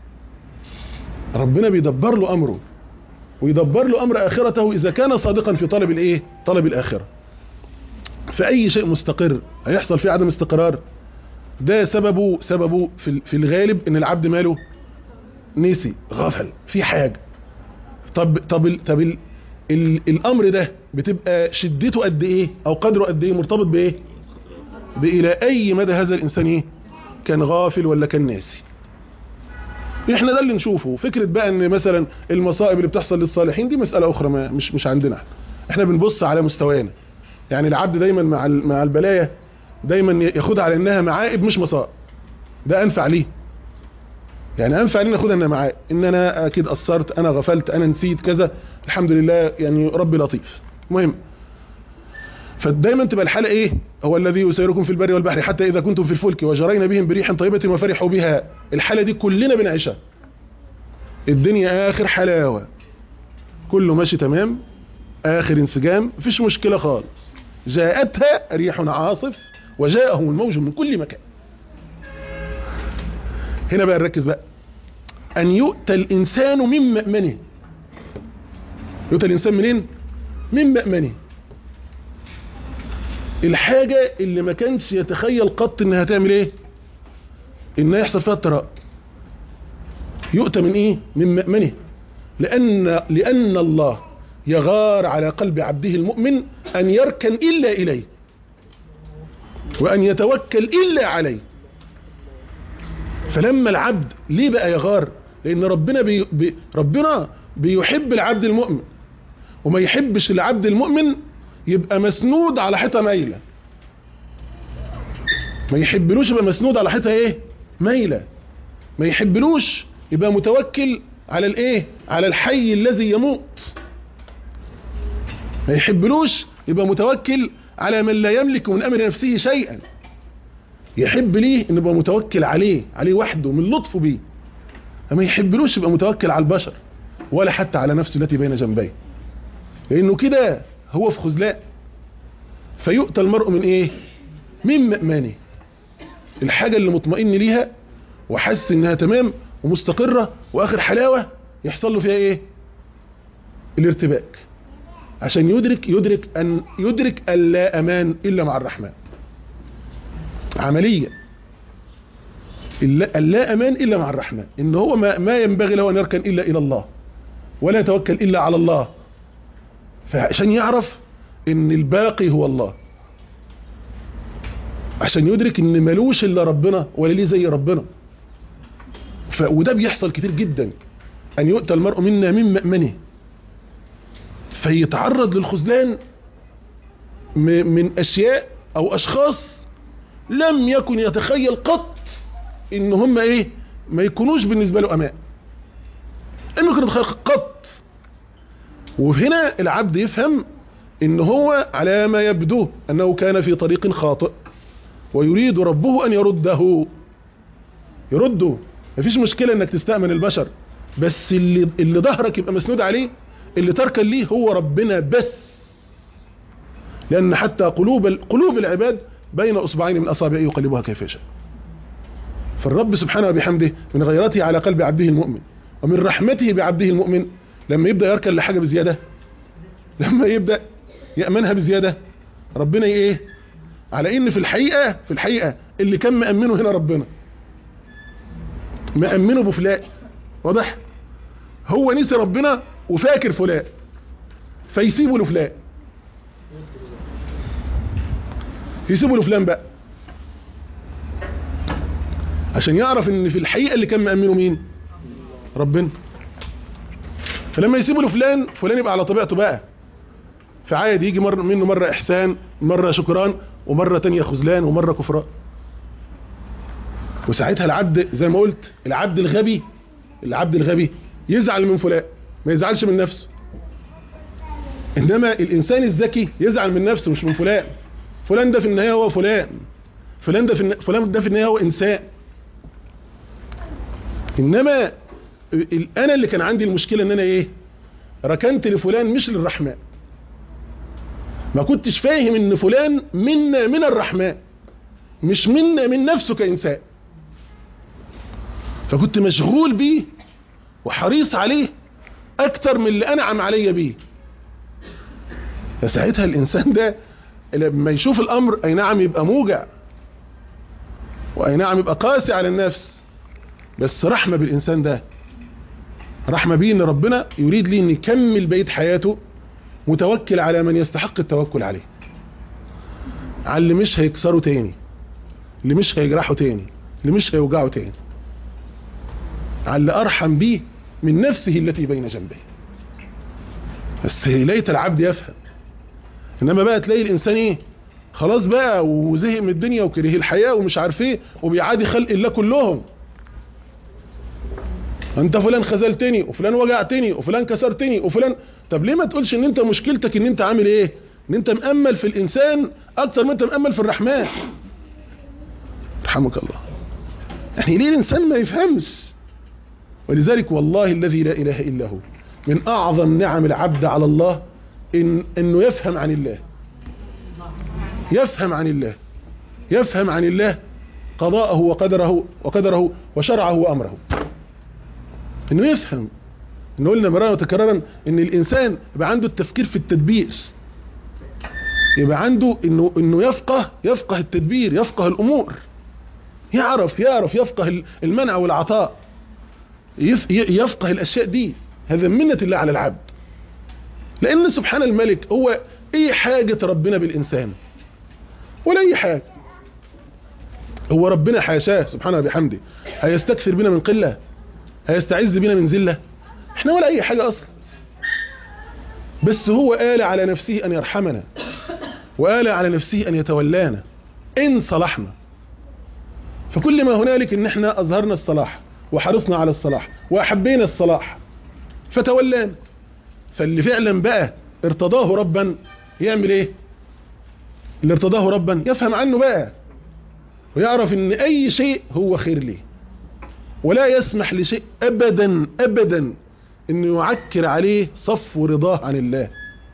ربنا بيدبر له أمره ويدبر له أمر آخرته إذا كان صادقا في طلب الإيه؟ طلب الآخرة. فأي شيء مستقر هيحصل فيه عدم استقرار، ده سببه سببه في في الغالب إن العبد ماله نسي، غفل في حاجة. طب طب طب ال ال الأمر ده بتبقى شدته قد إيه أو قدره قد إيه مرتبط بإيه؟ بإلى أي مدى هذا الإنسان إيه؟ كان غافل ولا كان ناسي. احنا ده اللي نشوفه. فكرة بقى ان مثلا المصائب اللي بتحصل للصالحين دي مسألة اخرى، ما مش مش عندنا. احنا بنبص على مستوانا. يعني العبد دايما مع مع البلايا دايما ياخدها على انها معائب مش مصائب، ده انفع ليه. يعني انفع لي ناخدها انها معائب، ان انا اكيد قصرت، انا غفلت، انا نسيت كذا، الحمد لله يعني ربي لطيف. مهم. فدايما تبقى الحالة ايه؟ هو الذي يسيركم في البر والبحر حتى اذا كنتم في الفلك وجرينا بهم بريح طيبة وفرحوا بها. الحالة دي كلنا بنعيشها. الدنيا اخر حلاوة، كله ماشي تمام، اخر انسجام، مفيش مشكلة خالص. جاءتها ريح عاصف وجاءهم الموج من كل مكان. هنا بقى نركز بقى، ان يؤتى الانسان من مأمنه. يؤتى الانسان منين؟ من مأمنه. الحاجة اللي ما كانش يتخيل قط انها تعمل ايه؟ انها يحصل فيها اضطراب. يؤتى من ايه؟ من مأمنه. لان لان الله يغار على قلب عبده المؤمن ان يركن الا اليه وان يتوكل الا عليه. فلما العبد ليه بقى يغار؟ لان ربنا بي بي ربنا بيحب العبد المؤمن، وما يحبش العبد المؤمن يبقى مسنود على حيطه مايله. ما يحبلوش يبقى مسنود على حيطه ايه؟ مايله. ما يحبلوش يبقى متوكل على الايه؟ على الحي الذي يموت. ما يحبلوش يبقى متوكل على من لا يملك من امر نفسه شيئا. يحب ليه ان يبقى متوكل عليه، عليه وحده من لطفه بيه. ما يحبلوش يبقى متوكل على البشر ولا حتى على نفسه التي بين جنبيه، لانه كده هو في خذلان. فيؤتى المرء من ايه؟ من مأمنه. الحاجة اللي مطمئن ليها وحس انها تمام ومستقرة واخر حلاوة، يحصل له فيها ايه؟ الارتباك. عشان يدرك يدرك ان يدرك ان لا امان الا مع الرحمن. عملية اللا امان الا مع الرحمن، ان هو ما, ما ينبغي له ان يركن الا الى الله ولا يتوكل الا على الله. فعشان يعرف ان الباقي هو الله، عشان يدرك ان ملوش الا ربنا ولا ليه زي ربنا. ف... وده بيحصل كتير جدا، ان يؤتى المرء منا من مأمنه فيتعرض للخذلان م... من اشياء او اشخاص لم يكن يتخيل قط ان هم ايه؟ ما يكونوش بالنسبة له امان، انه كان يتخيل قط. وهنا العبد يفهم ان هو على ما يبدو انه كان في طريق خاطئ ويريد ربه ان يرده. يرده. مفيش مشكلة انك تستأمن البشر، بس اللي, اللي ظهرك يبقى مسنود عليه، اللي تركن ليه هو ربنا بس. لان حتى قلوب قلوب العباد بين اصبعين من اصابعه يقلبها كيف يشاء. فالرب سبحانه وبحمده من غيرته على قلب عبده المؤمن ومن رحمته بعبده المؤمن، لما يبدأ يركن لحاجة بزيادة، لما يبدأ يأمنها بزيادة، ربنا ايه؟ على ان في الحقيقة في الحقيقة اللي كان مأمنه هنا ربنا، مأمنه بفلان. واضح؟ هو نسي ربنا وفاكر فلان فيسيبه لفلان، يسيبه لفلان بقى، عشان يعرف ان في الحقيقة اللي كان مأمنه مين؟ ربنا. فلما يسيبه لفلان، فلان يبقى على طبيعته بقى، فعادي يجي مرة منه مرة احسان، مرة شكران، ومرة تانية خذلان، ومرة كفران. وساعتها العبد زي ما قلت، العبد الغبي العبد الغبي يزعل من فلان، ما يزعلش من نفسه. انما الانسان الذكي يزعل من نفسه مش من فلان. فلان ده في النهايه هو فلان، فلان ده في الن... فلان ده في النهايه هو انسان. انما انا اللي كان عندي المشكله ان انا ايه، ركنت لفلان مش للرحمن. ما كنتش فاهم ان فلان منا من الرحمن، مش منا من نفسه كإنسان. فكنت مشغول بيه وحريص عليه اكتر من اللي انعم علي بيه. فساعتها الانسان ده لما يشوف الامر اي نعم يبقى موجع، واي نعم يبقى قاسي على النفس، بس رحمة بالانسان ده، رحمة بيه ان ربنا يريد لي ان يكمل بقية حياته متوكل على من يستحق التوكل عليه، على اللي مش هيكسره تاني، اللي مش هيجرحه تاني، اللي مش هيوجعه تاني، على اللي ارحم بيه من نفسه التي بين جنبه. بس ليت العبد يفهم. انما بقى تلاقي الانسان ايه، خلاص بقى وزهق من الدنيا وكره الحياة ومش عارف ايه، وبيعادي خلق الله كلهم. انت فلان خذلتني، وفلان وجعتني، وفلان كسرتني، وفلان. طب ليه ما تقولش ان انت مشكلتك ان انت عامل ايه، ان انت مأمل في الانسان اكتر ما انت مأمل في الرحمن. رحمك الله. يعني ليه الانسان ما يفهمش؟ ولذلك والله الذي لا اله الا هو من اعظم نعم العبد على الله إن انه يفهم عن الله، يفهم عن الله، يفهم عن الله قضاءه وقدره وقدره وشرعه وامره. انه يفهم. انه قلنا مرارا وتكرارا ان الانسان يبقى عنده التفكير في التدبير، يبقى عنده انه انه يفقه يفقه التدبير، يفقه الامور، يعرف يعرف يفقه المنع والعطاء، يفقه الاشياء دي. هذا منة الله على العبد. لان سبحان الملك هو ايه حاجة ربنا بالانسان؟ ولا اي حاجة. هو ربنا حاشاه سبحانه بحمده هيستكثر بنا من قلة؟ هيستعز بنا من ذلة؟ احنا ولا اي حاجة اصلا. بس هو آل على نفسه ان يرحمنا، وآل على نفسه ان يتولانا ان صلحنا. فكل ما هنالك ان احنا اظهرنا الصلاح وحرصنا على الصلاح واحبينا الصلاح فتولانا. فاللي فعلا بقى ارتضاه ربا يعمل ايه؟ اللي ارتضاه ربا يفهم عنه بقى، ويعرف ان اي شيء هو خير ليه، ولا يسمح لشيء ابدا ابدا انه يعكر عليه صفو رضاه عن الله.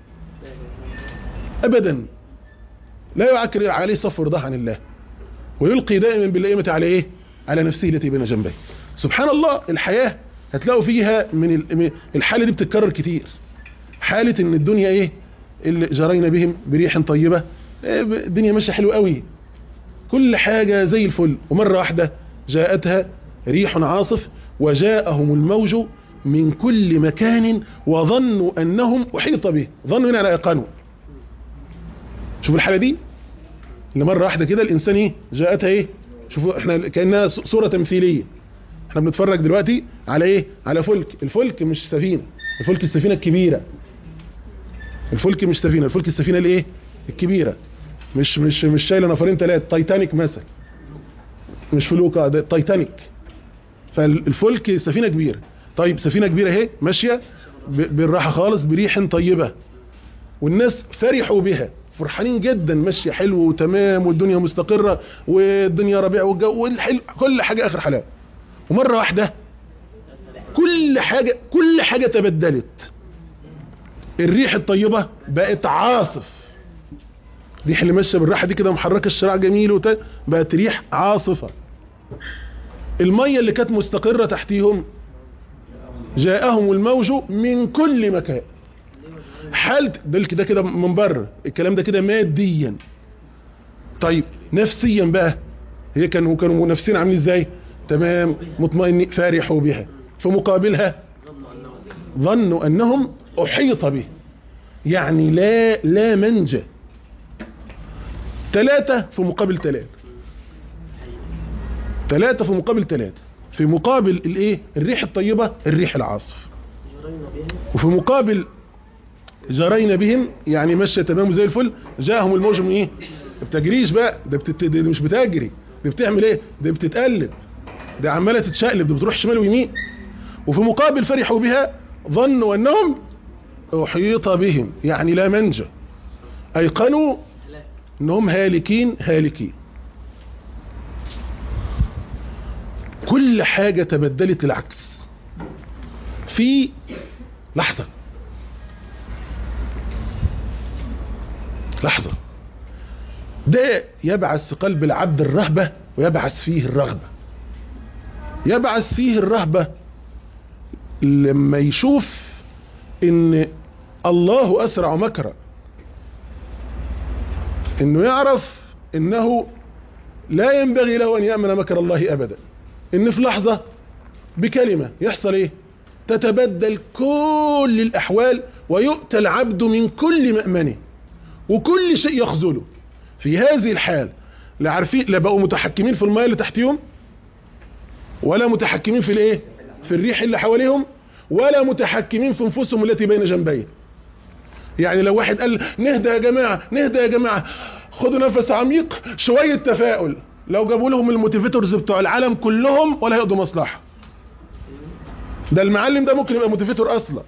ابدا لا يعكر عليه صفو رضاه عن الله، ويلقي دائما باللئيمة على ايه؟ على نفسه التي بين جنبيه. سبحان الله. الحياة هتلاقوا فيها من الحالة دي بتتكرر كتير. حالة ان الدنيا ايه اللي جرينا بهم بريح طيبة، الدنيا ماشية حلوة قوي، كل حاجة زي الفل، ومرة واحدة جاءتها ريح عاصف وجاءهم الموج من كل مكان وظنوا انهم احيط به. ظنوا هنا على ايقانوا. شوفوا الحالة دي اللي مرة واحدة كده الانسان ايه جاءتها ايه. شوفوا احنا كأنها صورة تمثيلية. احنا بنتفرج دلوقتي على ايه؟ على فلك. الفلك مش سفينة، الفلك السفينة الكبيرة. الفلك مش سفينة، الفلك السفينة الايه؟ الكبيرة. مش مش مش شايله نفرين ثلاثة. تايتانيك مثلا، مش فلوكة، ده تايتانيك. فالفلك سفينة كبيرة. طيب سفينة كبيرة اهي ماشية بالراحة خالص بريح طيبة، والناس فرحوا بها، فرحانين جدا، ماشية حلو وتمام والدنيا مستقرة والدنيا ربيع والجو والحلو، كل حاجة اخر حلاوة. ومرة واحدة كل حاجة كل حاجة تبدلت. الريح الطيبة بقت عاصف. الريح اللي ماشيه بالراحه دي كده محركه الشراع جميل وت... بقت ريح عاصفه. الميه اللي كانت مستقره تحتيهم جاءهم الموج من كل مكان. حالة ده كده كده من بره، الكلام ده كده ماديا. طيب نفسيا بقى هي كانوا كانوا نفسيا عاملين ازاي؟ تمام، مطمئنين، فرحوا بها. في مقابلها ظنوا انهم احيط به، يعني لا لا منجى. ثلاثة في مقابل ثلاثة، ثلاثة في مقابل ثلاثة، في مقابل الايه؟ الريح الطيبة الريح العاصف. وفي مقابل جرينا بهم يعني ماشيه تمام زي الفل، جاءهم الموج من ايه؟ ما بتجريش بقى، ده بتت... دي مش بتجري، دي بتعمل ايه؟ دي بتتقلب، دي عماله تتشقلب، دي بتروح شمال ويمين. وفي مقابل فرحوا بها ظنوا انهم احيط بهم يعني لا منجى، ايقنوا انهم هالكين هالكين. كل حاجة تبدلت العكس في لحظة لحظة. ده يبعث في قلب العبد الرهبة ويبعث فيه الرغبة. يبعث فيه الرهبة لما يشوف ان الله اسرع مكرا، انه يعرف انه لا ينبغي له ان يأمن مكر الله ابدا، ان في لحظة بكلمة يحصل ايه؟ تتبدل كل الاحوال ويؤتى العبد من كل مأمنه وكل شيء يخذله. في هذه الحال لا عارفين، لا بقوا متحكمين في الماء اللي تحتهم، ولا متحكمين في الايه؟ في الريح اللي حواليهم، ولا متحكمين في انفسهم التي بين جنبيه. يعني لو واحد قال نهدى يا جماعة نهدى يا جماعة خدوا نفس عميق شوية تفاؤل، لو جابوا لهم الموتيفيتورز بتوع العالم كلهم ولا هيقضوا مصلحة. ده المعلم ده ممكن يبقى موتيفيتور اصلا،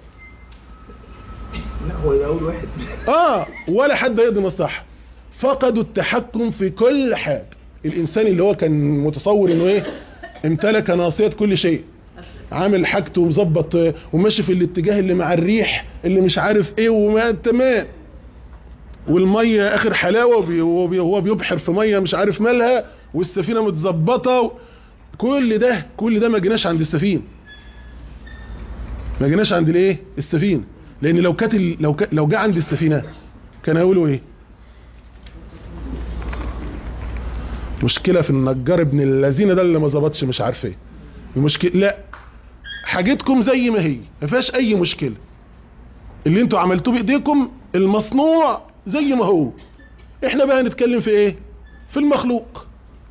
لا هو يبقى اول واحد اه ولا حد هيقضي مصلحة. فقدوا التحكم في كل حاجة. الانسان اللي هو كان متصور انه ايه؟ امتلك ناصية كل شيء، عامل حاجته ومظبط وماشي في الاتجاه اللي مع الريح اللي مش عارف ايه وما تمام، والمية اخر حلاوة وهو بيبحر في مية مش عارف مالها والسفينة متظبطة. كل ده كل ده ما جيناش عند السفينة، ما جيناش عند الايه؟ السفينة. لان لو كانت لو ك... لو جه عند السفينة كان هيقولوا ايه؟ مشكلة في النجار ابن الذين ده اللي ما ظبطش مش عارف ايه المشكلة. لا، حاجتكم زي ما هي ما فيهاش اي مشكلة، اللي انتوا عملتوه بايديكم المصنوع زي ما هو. احنا بقى هنتكلم في ايه؟ في المخلوق.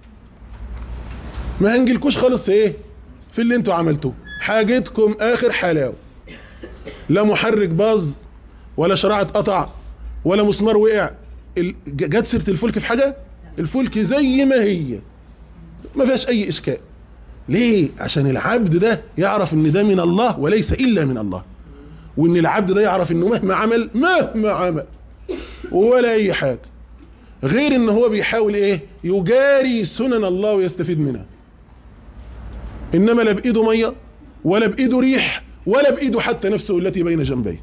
ما هنجيلكوش خالص في ايه؟ في اللي انتوا عملتوه. حاجتكم اخر حلاوة، لا محرك باظ ولا شراع اتقطع ولا مسمار وقع. جت سيرة الفلك في حاجة؟ الفلك زي ما هي ما فيهاش اي اشكال. ليه؟ عشان العبد ده يعرف ان ده من الله وليس الا من الله، وان العبد ده يعرف انه مهما عمل مهما عمل ولا اي حاجة غير ان هو بيحاول ايه؟ يجاري سنن الله ويستفيد منها. انما لا بايده مية ولا بايده ريح ولا بايده حتى نفسه التي بين جنبيه،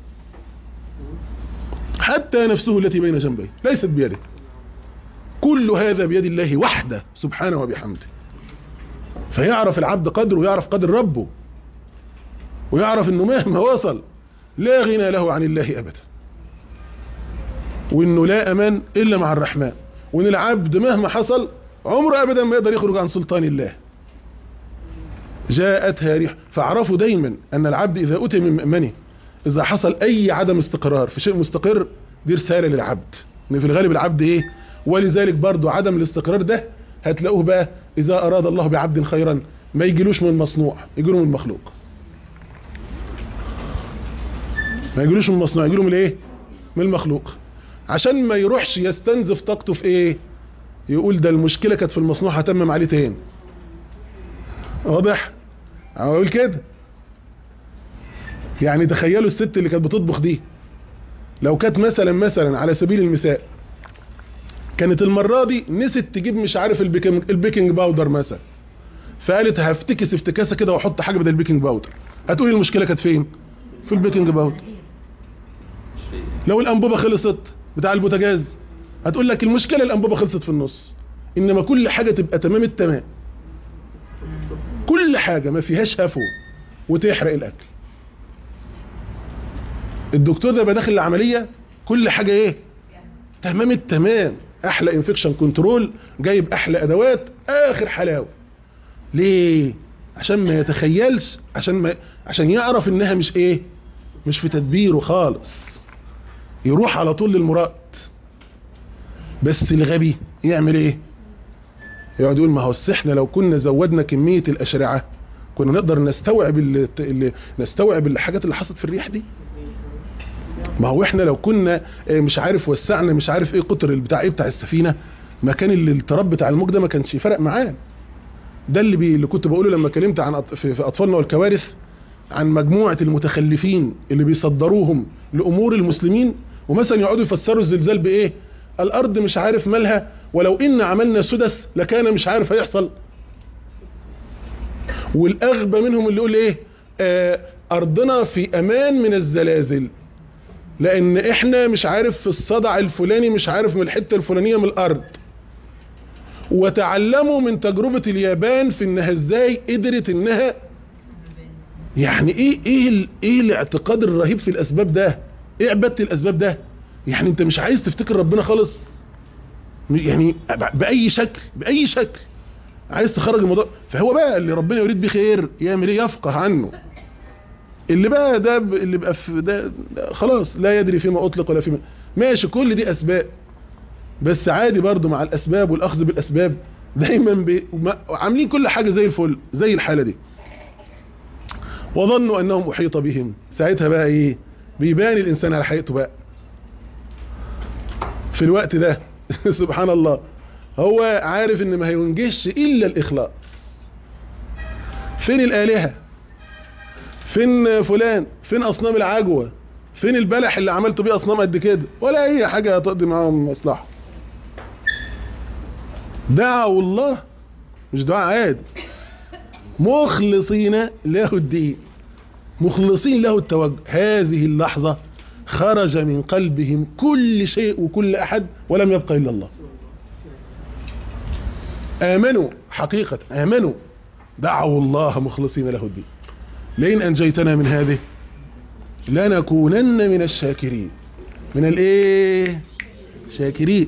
حتى نفسه التي بين جنبيه ليست بيده. كل هذا بيد الله وحده سبحانه وبحمده. فيعرف العبد قدره ويعرف قدر ربه، ويعرف انه مهما وصل لا غنى له عن الله ابدا، وانه لا امان الا مع الرحمن، وان العبد مهما حصل عمره ابدا ما يقدر يخرج عن سلطان الله. جاءتها ريح. فاعرفوا دايما ان العبد اذا اتي من مأمنه، اذا حصل اي عدم استقرار في شيء مستقر، دي رسالة للعبد ان في الغالب العبد ايه. ولذلك برضو عدم الاستقرار ده هتلاقوه بقى اذا اراد الله بعبد خيرا ما يجيلوش من مصنوع، يجيله من المخلوق. ما يجيلوش من مصنوع، يجيله من ايه؟ من المخلوق. عشان ما يروحش يستنزف طاقته في ايه؟ يقول ده المشكلة كانت في المصنوع هتمم عليه تاني. واضح؟ اقول كده. يعني تخيلوا الست اللي كانت بتطبخ دي، لو كانت مثلا مثلا على سبيل المثال كانت المرة دي نسيت تجيب مش عارف البيكنج, البيكنج باودر مثلا، فقالت هفتكس افتكاسة كده واحط حاجة بدل البيكنج باودر، هتقولي المشكلة كانت فين؟ في البيكنج باودر. لو الانبوبة خلصت بتاع البوتاجاز هتقول لك المشكلة الانبوبة خلصت في النص. انما كل حاجة تبقى تمام التمام، كل حاجة ما فيهاش هفو وتحرق الاكل. الدكتور ده بداخل العملية كل حاجة ايه؟ تمام التمام، احلى انفكشن كنترول، جايب احلى ادوات، اخر حلاوة. ليه؟ عشان ما يتخيلش، عشان ما عشان يعرف انها مش ايه؟ مش في تدبيره خالص، يروح على طول للمراد. بس الغبي يعمل ايه؟ يقعد يقول ما هو احنا لو كنا زودنا كمية الاشرعة كنا نقدر نستوعب اللي اللي نستوعب الحاجات اللي حصلت في الريح دي. ما هو احنا لو كنا مش عارف وسعنا مش عارف ايه قطر بتاع ايه بتاع السفينة، ما كان الاضطراب بتاع الموج ده ما كانش فرق معاه. ده اللي, بي اللي كنت بقوله لما كلمت عن في اطفالنا والكوارث، عن مجموعة المتخلفين اللي بيصدروهم لامور المسلمين، ومثلا يقعدوا يفسروا الزلزال بايه؟ الارض مش عارف مالها، ولو ان عملنا سدس لكان مش عارف هيحصل. والاغبى منهم اللي يقول ايه؟ آه ارضنا في امان من الزلازل، لان احنا مش عارف في الصدع الفلاني مش عارف من الحته الفلانيه من الارض. وتعلموا من تجربه اليابان في انها ازاي قدرت انها يعني ايه ايه ايه الاعتقاد الرهيب في الاسباب ده؟ ايه عباده الاسباب ده؟ يعني انت مش عايز تفتكر ربنا خالص، يعني باي شكل باي شكل عايز تخرج الموضوع. فهو بقى اللي ربنا يريد بخير يعمل ايه؟ يفقه عنه. اللي بقى ده اللي بقى في ده, ده خلاص لا يدري فيما اطلق ولا فيما ماشي. كل دي اسباب، بس عادي برضو مع الاسباب والاخذ بالاسباب دايما بي... عاملين كل حاجه زي الفل زي الحاله دي. وظنوا انهم احيط بهم، ساعتها بقى ايه؟ بيبان الانسان على حقيقته بقى في الوقت ده. سبحان الله، هو عارف ان ما هينجحش الا الاخلاص. فين الالهه؟ فين فلان؟ فين اصنام العجوه؟ فين البلح اللي عملته بيه اصنام قد كده؟ ولا اي حاجه هتقضي معاهم مصلحه. دعوا الله، مش دعاء عادي، مخلصين له الدين، مخلصين له التوجه. هذه اللحظه خرج من قلبهم كل شيء وكل احد ولم يبقى الا الله. امنوا حقيقه، امنوا، دعوا الله مخلصين له الدين. لئن انجيتنا من هذه لنكونن من الشاكرين. من الايه؟ شاكرين.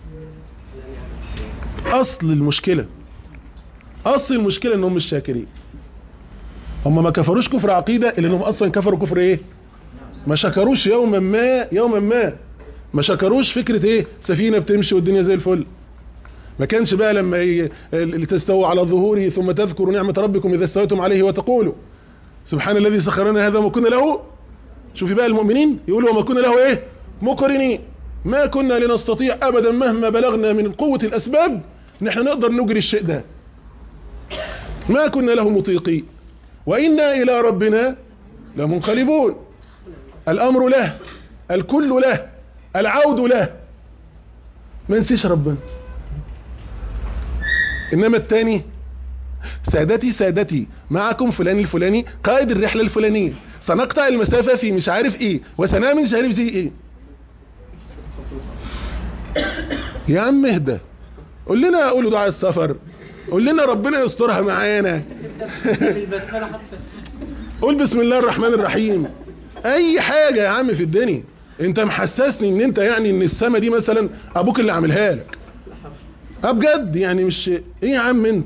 اصل المشكله اصل المشكله انهم مش شاكرين. هم ما كفروش كفر عقيده، الا انهم اصلا كفروا كفر ايه؟ ما شكروش يوما ما يوما ما ما شكروش فكره ايه؟ سفينه بتمشي والدنيا زي الفل. ما كانش بقى لما ي... لتستووا على ظهوره ثم تذكروا نعمه ربكم اذا استويتم عليه وتقولوا سبحان الذي سخر لنا هذا وما كنا له. شوفي بقى المؤمنين يقولوا وما كنا له ايه؟ مقرنين. ما كنا لنستطيع ابدا مهما بلغنا من قوه الاسباب ان احنا نقدر نجري الشيء ده. ما كنا له مطيقين وانا الى ربنا لمنقلبون. الامر له، الكل له، العود له، ما نسيش ربنا. انما الثاني سادتي سادتي معكم فلان الفلاني قائد الرحله الفلانيه، سنقطع المسافه في مش عارف ايه وسنعمل مش عارف زي ايه. يا عم اهدى، قول لنا قولوا دعاء السفر، قول لنا ربنا يسترها معانا. قول بسم الله الرحمن الرحيم، اي حاجه يا عم في الدنيا. انت محسسني ان انت يعني ان السما دي مثلا ابوك اللي عاملها لك. اه بجد يعني مش ايه يا عم انت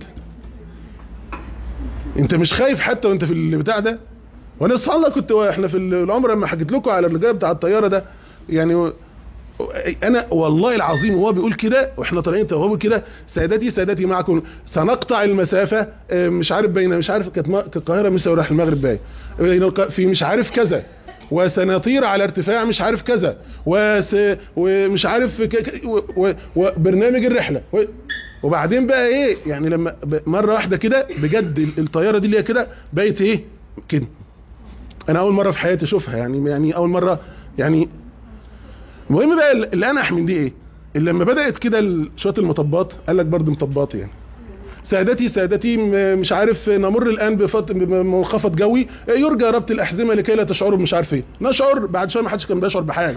انت مش خايف حتى وانت في البتاع ده؟ وانا سبحان الله كنت احنا في العمره لما حكيت لكم على اللي جاي بتاع الطياره ده، يعني انا والله العظيم وهو بيقول كده واحنا طالعين وهو بيقول كده سادتي سادتي معكم سنقطع المسافه مش عارف بين مش عارف كانت القاهره مش رايح المغرب باين في مش عارف كذا، وسنطير على ارتفاع مش عارف كذا، وس ومش عارف وبرنامج الرحله. وبعدين بقى ايه يعني لما مره واحده كده بجد الطياره دي اللي هي كده بقت ايه كده. انا اول مره في حياتي اشوفها، يعني يعني اول مره يعني. المهم بقى اللي انح من دي ايه؟ اللي لما بدات كده شويه المطبات قال لك برضه مطبات يعني سادتي سادتي مش عارف نمر الان بمنخفض جوي يرجى ربط الاحزمه لكي لا تشعروا مش عارف ايه. نشعر بعد شويه ما حدش كان بيشعر بحاجه.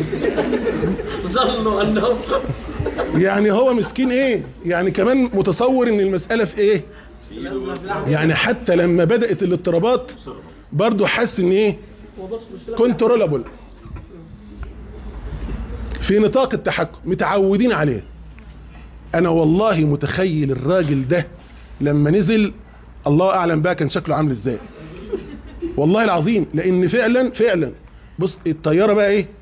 ظنوا انه يعني هو مسكين ايه يعني كمان متصور ان المساله في ايه يعني. حتى لما بدات الاضطرابات برضه حس ان ايه كنترولابل في نطاق التحكم، متعودين عليه. انا والله متخيل الراجل ده لما نزل الله اعلم بقى كان شكله عامل ازاي والله العظيم. لان فعلا فعلا بص الطياره بقى ايه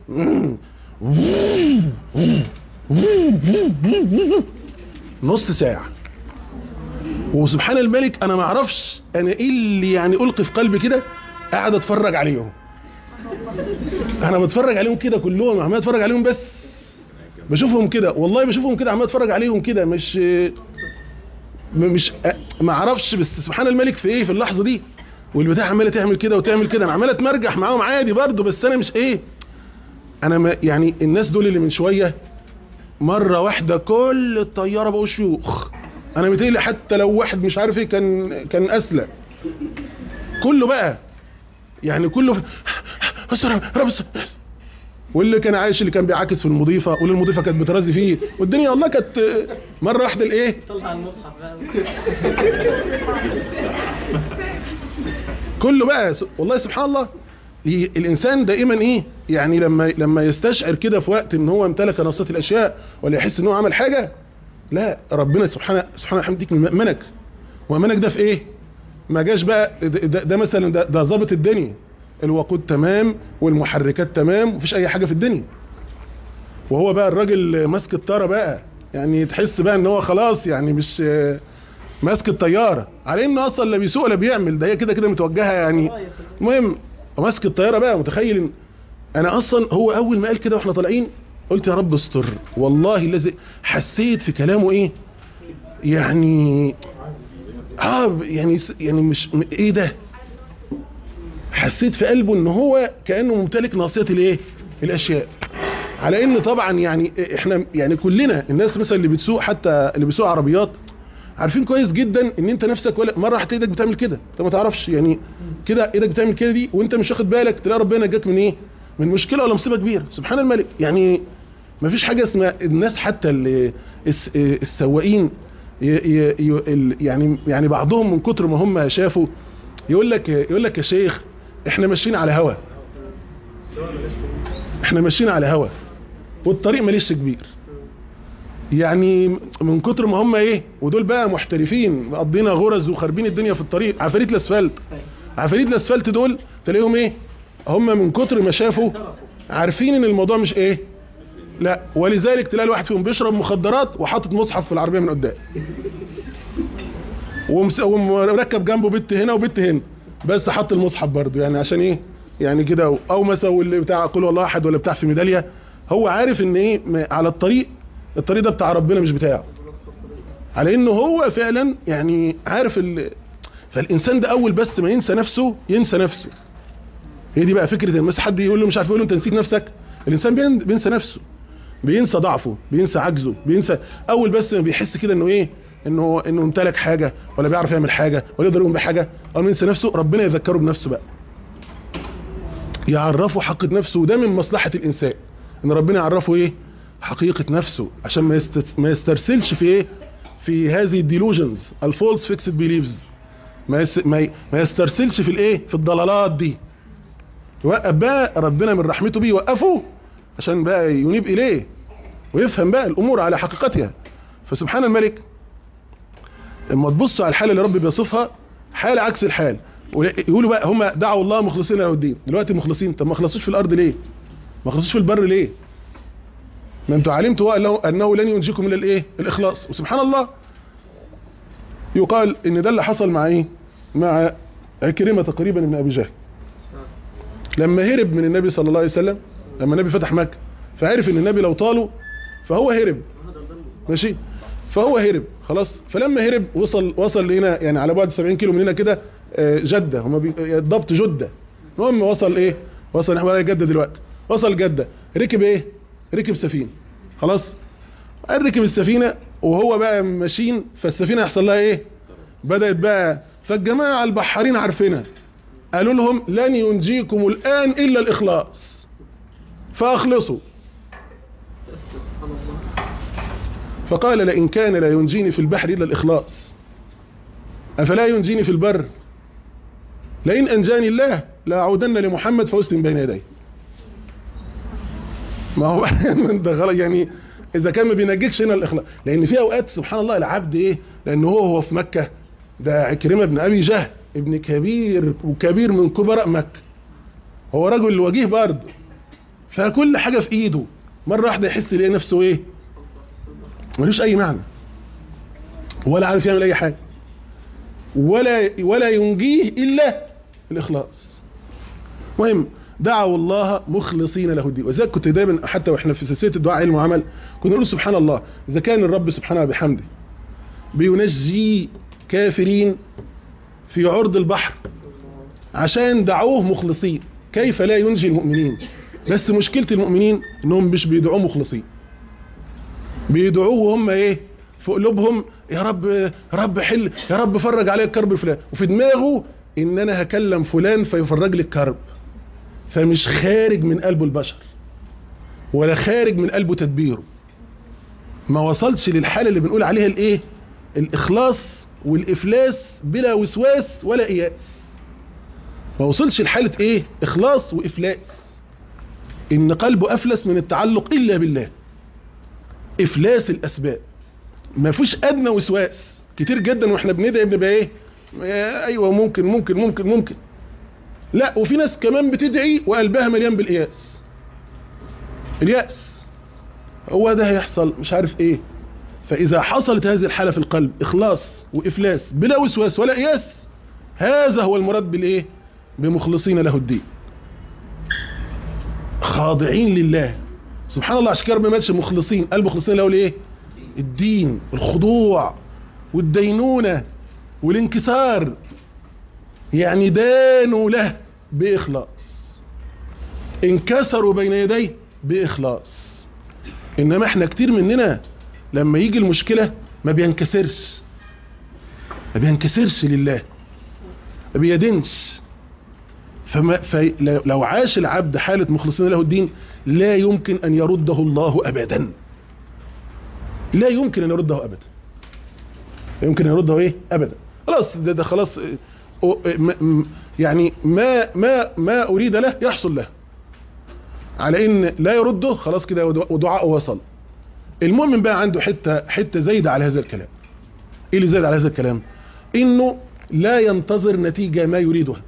نص ساعه، وسبحان الملك انا ما اعرفش انا ايه اللي يعني القي في قلبي كده قاعد اتفرج عليهم. انا بتفرج عليهم كده كلهم، عمال اتفرج عليهم بس بشوفهم كده والله بشوفهم كده عمال اتفرج عليهم كده مش مش ما اعرفش. بس سبحان الملك في ايه في اللحظه دي والبتاع عماله تعمل كده وتعمل كده، انا عمال اتمرجح معاهم عادي برضه بس انا مش ايه انا ما يعني الناس دول اللي من شويه مره واحده كل الطياره بقوا شيوخ. انا متهيألي حتى لو واحد مش عارف ايه كان كان اسلم كله بقى يعني كله بس رب واللي كان عايش اللي كان بيعاكس في المضيفه واللي المضيفه كانت بترازي فيه والدنيا والله كانت مره واحده الايه طلع المصحف بقى كله بقى والله سبحان الله. الانسان دائما ايه يعني لما لما يستشعر كده في وقت ان هو امتلك نصات الاشياء ولا يحس ان هو عمل حاجه، لا ربنا سبحانه سبحانه يحمدك من مأمنك. ومأمنك ده في ايه؟ ما جاش بقى ده, ده, ده مثلا ده, ده ظابط الدنيا، الوقود تمام والمحركات تمام ومفيش اي حاجه في الدنيا، وهو بقى الراجل ماسك الطاره بقى، يعني تحس بقى ان هو خلاص يعني مش ماسك الطياره، على انه اصلا لا بيسوق ولا بيعمل، ده هي كده كده متوجهه يعني. المهم ماسك الطياره بقى، متخيل إن انا اصلا هو اول ما قال كده واحنا طالعين قلت يا رب استر، والله الذي حسيت في كلامه ايه يعني اه يعني يعني مش ايه ده، حسيت في قلبه ان هو كانه ممتلك ناصيه الايه الاشياء. على ان طبعا يعني احنا يعني كلنا الناس مثلا اللي بتسوق، حتى اللي بيسوق عربيات عارفين كويس جدا ان انت نفسك ولا مره واحده ايدك بتعمل كده، انت ما تعرفش يعني كده ايدك بتعمل كده دي وانت مش واخد بالك، تلاقي ربنا نجاك من ايه، من مشكله ولا مصيبه كبيره سبحان الملك. يعني ما فيش حاجه اسمها الناس حتى اللي السواقين يعني يعني بعضهم من كتر ما هم شافوا يقول لك يقول لك يا شيخ احنا ماشيين على هوا، احنا ماشيين على هوا والطريق ماليش كبير، يعني من كتر ما هم ايه، ودول بقى محترفين مقضينا غرز وخاربين الدنيا في الطريق، عفاريت الاسفلت عفاريت الاسفلت دول تلاقيهم ايه، هم من كتر ما شافوا عارفين ان الموضوع مش ايه لا، ولذلك تلاقي الواحد فيهم بيشرب مخدرات وحاطط مصحف في العربيه من قدام ومركب جنبه بنت هنا وبنت هنا، بس حط المصحف برضه يعني عشان ايه يعني كده، او مثلا واللي بتاع قول والله احد ولا بتاع في ميداليه، هو عارف ان ايه على الطريق، الطريق ده بتاع ربنا مش بتاعه، على انه هو فعلا يعني عارف ال... فالانسان ده اول بس ما ينسى نفسه ينسى نفسه. هي دي بقى فكره ان مثلا حد يقول له مش عارف، يقول له انت نسيت نفسك، الانسان بينسى نفسه، بينسى ضعفه، بينسى عجزه، بينسى اول بس ما بيحس كده انه ايه، انه انه امتلك حاجه ولا بيعرف يعمل حاجه ولا يقدر يقوم بحاجه، اول ما ينسى نفسه ربنا يذكره بنفسه بقى، يعرفه حقيقه نفسه. وده من مصلحه الانسان ان ربنا يعرفه ايه حقيقه نفسه، عشان ما ما يسترسلش في ايه في هذه الديلوجنز الفولس فيكسد بيليفز، ما يس... ما, ي... ما يسترسلش في الايه في الضلالات دي. يوقف بقى ربنا من رحمته بيه يوقفه عشان بقى ينيب اليه ويفهم بقى الامور على حقيقتها. فسبحان الملك لما تبصوا على الحاله اللي ربي بيصفها حاله عكس الحال، ويقولوا بقى هم دعوا الله مخلصين له الدين، دلوقتي مخلصين، طب ما خلصوش في الارض ليه؟ ما خلصوش في البر ليه؟ ما انتوا علمتوا انه لن ينجيكم من الايه الاخلاص. وسبحان الله يقال ان ده اللي حصل مع ايه مع عكرمة تقريبا ابن ابي جهل لما هرب من النبي صلى الله عليه وسلم، لما النبي فتح مكة فعرف ان النبي لو طاله فهو هرب ماشي، فهو هرب خلاص. فلما هرب وصل وصل هنا يعني على بعد سبعين كيلو من هنا كده جدة، هم بالضبط جدة، المهم وصل ايه وصل نحو جدة دلوقتي، وصل جدة ركب ايه ركب سفينة خلاص، ركب السفينة وهو بقى ماشيين، فالسفينة يحصل لها ايه بدأت بقى، فالجماعة البحارين عارفينها قالوا لهم لن ينجيكم الآن إلا الإخلاص فأخلصوا. فقال لئن كان لا ينجيني في البحر إلا الإخلاص أفلا ينجيني في البر، لئن أنجاني الله لأعودن لمحمد فأسلم بين يديه. ما هو ده غلط يعني، إذا كان ما بينجيكش هنا الإخلاص، لأن في أوقات سبحان الله العبد إيه، لأنه هو هو في مكة، ده عكرمة بن أبي جهل ابن كبير وكبير من كبراء مكة، هو رجل وجيه برضه، فكل حاجة في إيده مرة واحدة يحس ليه نفسه إيه ملوش أي معنى، ولا عارف يعمل أي حاجة، ولا ولا ينجيه إلا الإخلاص. مهم دعوا الله مخلصين له الدين. وذلك كنت دايما حتى واحنا في سلسله الدعاء علم وعمل كنا نقول سبحان الله، اذا كان الرب سبحانه بحمده بينجي كافرين في عرض البحر عشان دعوه مخلصين، كيف لا ينجي المؤمنين بس مشكلة المؤمنين انهم مش بيدعوه مخلصين، بيدعوه وهم ايه في قلوبهم يا رب يا رب حل، يا رب فرج عليك الكرب الفلان، وفي دماغه ان انا هكلم فلان فيفرج لي الكرب، فمش خارج من قلبه البشر ولا خارج من قلبه تدبيره، ما وصلش للحالة اللي بنقول عليها الايه الاخلاص والافلاس بلا وسواس ولا اياس. ما وصلش لحالة ايه اخلاص وافلاس، ان قلبه افلس من التعلق الا بالله، افلاس الاسباب، ما فيش ادنى وسواس. كتير جدا واحنا بندعي بنبقى ايه ايوه ممكن ممكن ممكن ممكن، لا وفي ناس كمان بتدعي وقلبها مليان بالإياس، اليأس هو ده هيحصل مش عارف ايه. فإذا حصلت هذه الحالة في القلب إخلاص وإفلاس بلا وسواس ولا إياس، هذا هو المراد بالإيه بمخلصين له الدين، خاضعين لله سبحان الله. عشان كده ربنا ما قالش مخلصين، قال مخلصين له الايه الدين، الخضوع والدينونة والانكسار، يعني دانوا له بإخلاص، انكسروا بين يديه بإخلاص. إنما احنا كتير مننا لما يجي المشكلة ما بينكسرش، ما بينكسرش لله، ما بيدنش. فما فلو عاش العبد حالة مخلصين له الدين لا يمكن أن يرده الله أبدا، لا يمكن أن يرده أبدا، لا يمكن أن يرده إيه أبدا. خلاص ده, ده خلاص يعني ما ما ما أريد له يحصل له، على إن لا يرده خلاص كده ودعاءه وصل. المؤمن بقى عنده حتة حتة زايدة على هذا الكلام. إيه اللي زايد على هذا الكلام؟ إنه لا ينتظر نتيجة ما يريدها.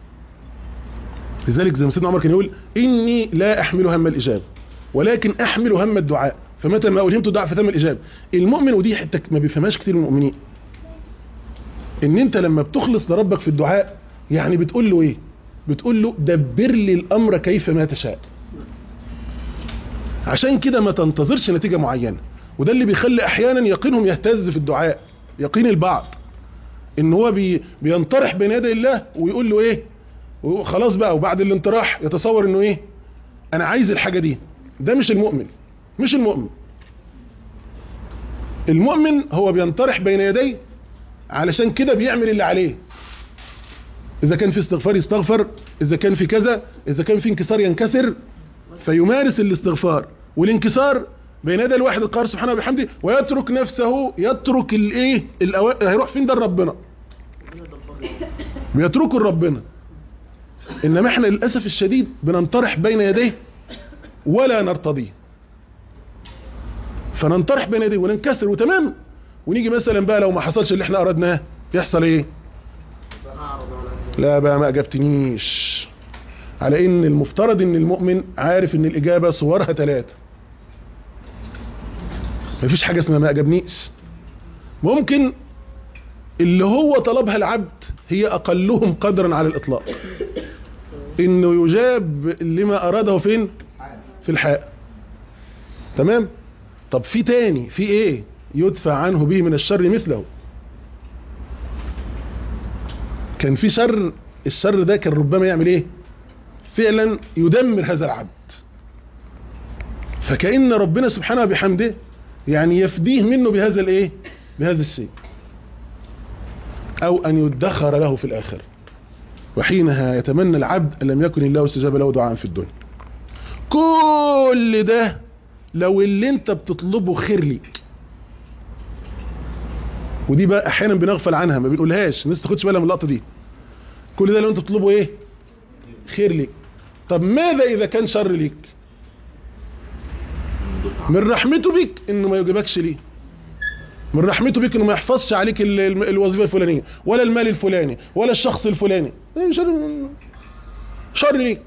لذلك زي ما سيدنا عمر كان يقول إني لا أحمل هم الإجابة ولكن أحمل هم الدعاء، فمتى ما ألهمت الدعاء فتم الإجابة. المؤمن، ودي حتة ما بيفهمهاش كتير من المؤمنين، إن أنت لما بتخلص لربك في الدعاء يعني بتقول له إيه؟ بتقول له دبر لي الأمر كيف ما تشاء. عشان كده ما تنتظرش نتيجة معينة، وده اللي بيخلي أحيانا يقينهم يهتز في الدعاء، يقين البعض إن هو بي بينطرح بين يدي الله ويقول له إيه وخلاص بقى، وبعد الانطراح يتصور إنه إيه أنا عايز الحاجة دي. ده مش المؤمن، مش المؤمن. المؤمن هو بينطرح بين يديه، علشان كده بيعمل اللي عليه. إذا كان في استغفار يستغفر، إذا كان في كذا، إذا كان في انكسار ينكسر، فيمارس الاستغفار والانكسار بين يدي الواحد القهار سبحانه وبحمده، ويترك نفسه، يترك الايه الأو... هيروح فين ده لربنا، بيتركه لربنا. انما احنا للاسف الشديد بننطرح بين يديه ولا نرتضيه، فننطرح بين يديه وننكسر وتمام، ونيجي مثلا بقى لو ما حصلش اللي احنا اردناه يحصل ايه؟ لا بقى ما اجبتنيش. على ان المفترض ان المؤمن عارف ان الاجابة صورها ثلاثة، مفيش حاجة اسمها ما اجابنيش. ممكن اللي هو طلبها العبد هي اقلهم قدرا على الاطلاق، انه يجاب لما اراده فين؟ في الحق. تمام. طب في تاني، في ايه؟ يدفع عنه به من الشر مثله. كان في شر، الشر ده كان ربما يعمل ايه؟ فعلا يدمر هذا العبد، فكأن ربنا سبحانه بحمده يعني يفديه منه بهذا الايه؟ بهذا الشيء، او ان يدخر له في الاخر. وحينها يتمنى العبد ان لم يكن الله استجاب له دعاء في الدنيا. كل ده لو اللي انت بتطلبه خير ليك، ودي بقى احيانا بنغفل عنها ما بنقولهاش، الناس تاخدش بالها من اللقطه دي. كل ده لو انت بتطلبه ايه؟ خير ليك. طب ماذا اذا كان شر ليك؟ من رحمته بك انه ما يجيبكش ليه، من رحمته بك انه ما يحفظش عليك ال ال الوظيفه الفلانيه ولا المال الفلاني ولا الشخص الفلاني، شر, شر ليك.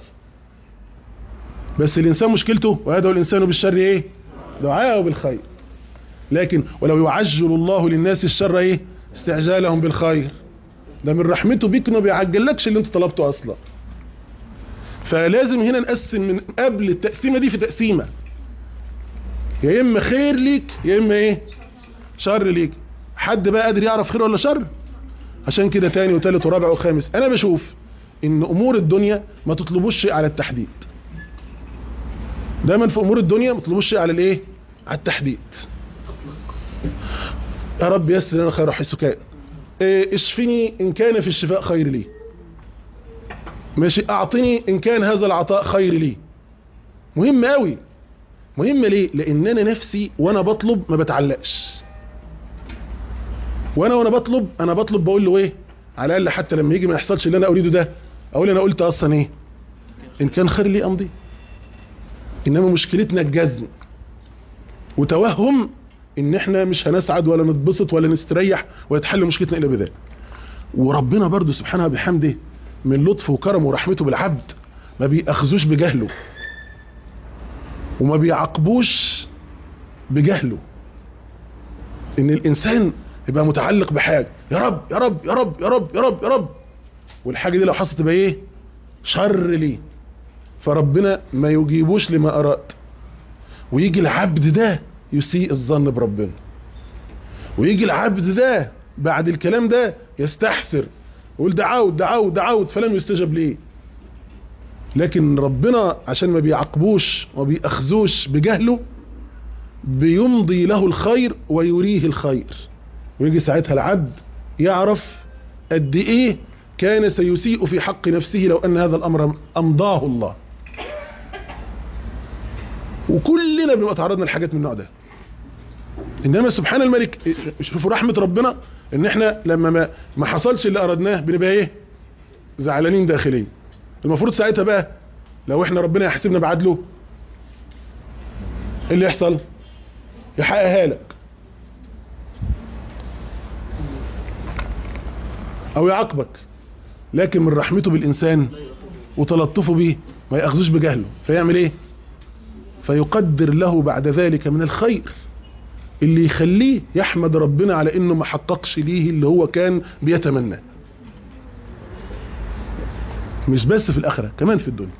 بس الانسان مشكلته ويدعو الانسان بالشر ايه؟ دعاءه بالخير. لكن ولو يعجل الله للناس الشر ايه؟ استعجالهم بالخير. ده من رحمته بك انه ما بيعجلكش اللي انت طلبته اصلا. فلازم هنا نقسم من قبل التقسيمه دي في تقسيمه، يا اما خير ليك يا اما ايه؟ شر ليك. حد بقى قادر يعرف خير ولا شر؟ عشان كده تاني وتالت ورابع وخامس انا بشوف ان امور الدنيا ما تطلبوش شيء على التحديد. دايما في امور الدنيا ما تطلبوش شيء على الايه؟ على التحديد. يا رب يسر لنا خير حيث كان، إيه اشفني ان كان في الشفاء خير لي، ماشي، اعطني ان كان هذا العطاء خير لي. مهم قوي، مهم ليه؟ لان انا نفسي وانا بطلب ما بتعلقش، وانا وانا بطلب انا بطلب بقول له ايه؟ على الاقل حتى لما يجي ما يحصلش اللي انا اريده ده اقول انا قلت اصلا ايه؟ ان كان خير لي امضي. انما مشكلتنا الجزم وتوهم ان احنا مش هنسعد ولا نتبسط ولا نستريح ويتحل مشكلتنا الا بذلك. وربنا برضو سبحانه وبحمده من لطفه وكرمه ورحمته بالعبد ما بيأخذوش بجهله وما بيعاقبوش بجهله. ان الانسان يبقى متعلق بحاجه، يا رب يا رب يا رب يا رب يا رب يا رب، والحاجه دي لو حصلت تبقى ايه؟ شر ليه، فربنا ما يجيبوش لما اراد. ويجي العبد ده يسيء الظن بربنا، ويجي العبد ده بعد الكلام ده يستحسر ويقول دعوت دعوت دعوت فلم يستجب ليه. لكن ربنا عشان ما بيعاقبوش وما بيأخذوش بجهله بيمضي له الخير ويريه الخير، ويجي ساعتها العبد يعرف قد ايه كان سيسيء في حق نفسه لو ان هذا الامر امضاه الله. وكلنا بنبقى تعرضنا لحاجات من النوع ده. انما سبحان الملك، شوفوا رحمة ربنا ان احنا لما ما, ما حصلش اللي اردناه بنبقى ايه؟ زعلانين داخليا. المفروض ساعتها بقى لو احنا ربنا يحسبنا بعدله ايه اللي يحصل؟ يحققها لك او يعاقبك. لكن من رحمته بالانسان وتلطفه به ما ياخذوش بجهله، فيعمل ايه؟ فيقدر له بعد ذلك من الخير اللي يخليه يحمد ربنا على انه ما حققش ليه اللي هو كان بيتمناه. مش بس في الاخره، كمان في الدنيا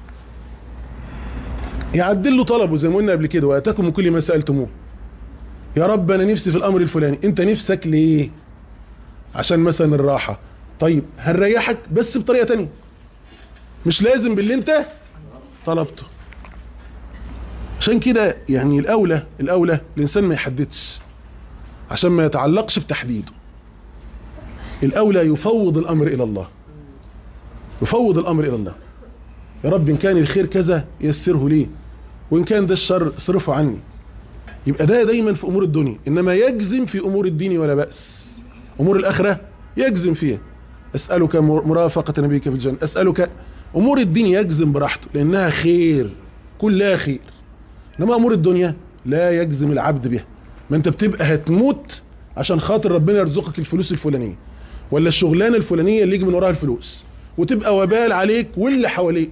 يعدل له طلبه زي ما قلنا قبل كده، واتاكم من كل ما سالتموه. يا رب انا نفسي في الامر الفلاني، انت نفسك ليه؟ عشان مثلا الراحه، طيب هنريحك بس بطريقه تانية، مش لازم باللي انت طلبته. عشان كده يعني الاولى الاولى الانسان ما يحددش عشان ما يتعلقش بتحديده. الاولى يفوض الامر الى الله، يفوض الامر الى الله. يا رب ان كان الخير كذا يسره لي، وان كان ده الشر اصرفه عني. يبقى ده دايما في امور الدنيا. انما يجزم في امور الدين ولا بأس. امور الاخره يجزم فيها، اسالك مرافقه نبيك في الجنه، اسالك. امور الدين يجزم براحته لانها خير، كلها خير. انما امور الدنيا لا يجزم العبد بها. ما انت بتبقى هتموت عشان خاطر ربنا يرزقك الفلوس الفلانيه ولا الشغلانه الفلانيه اللي يجي من وراها الفلوس، وتبقى وبال عليك واللي حواليك.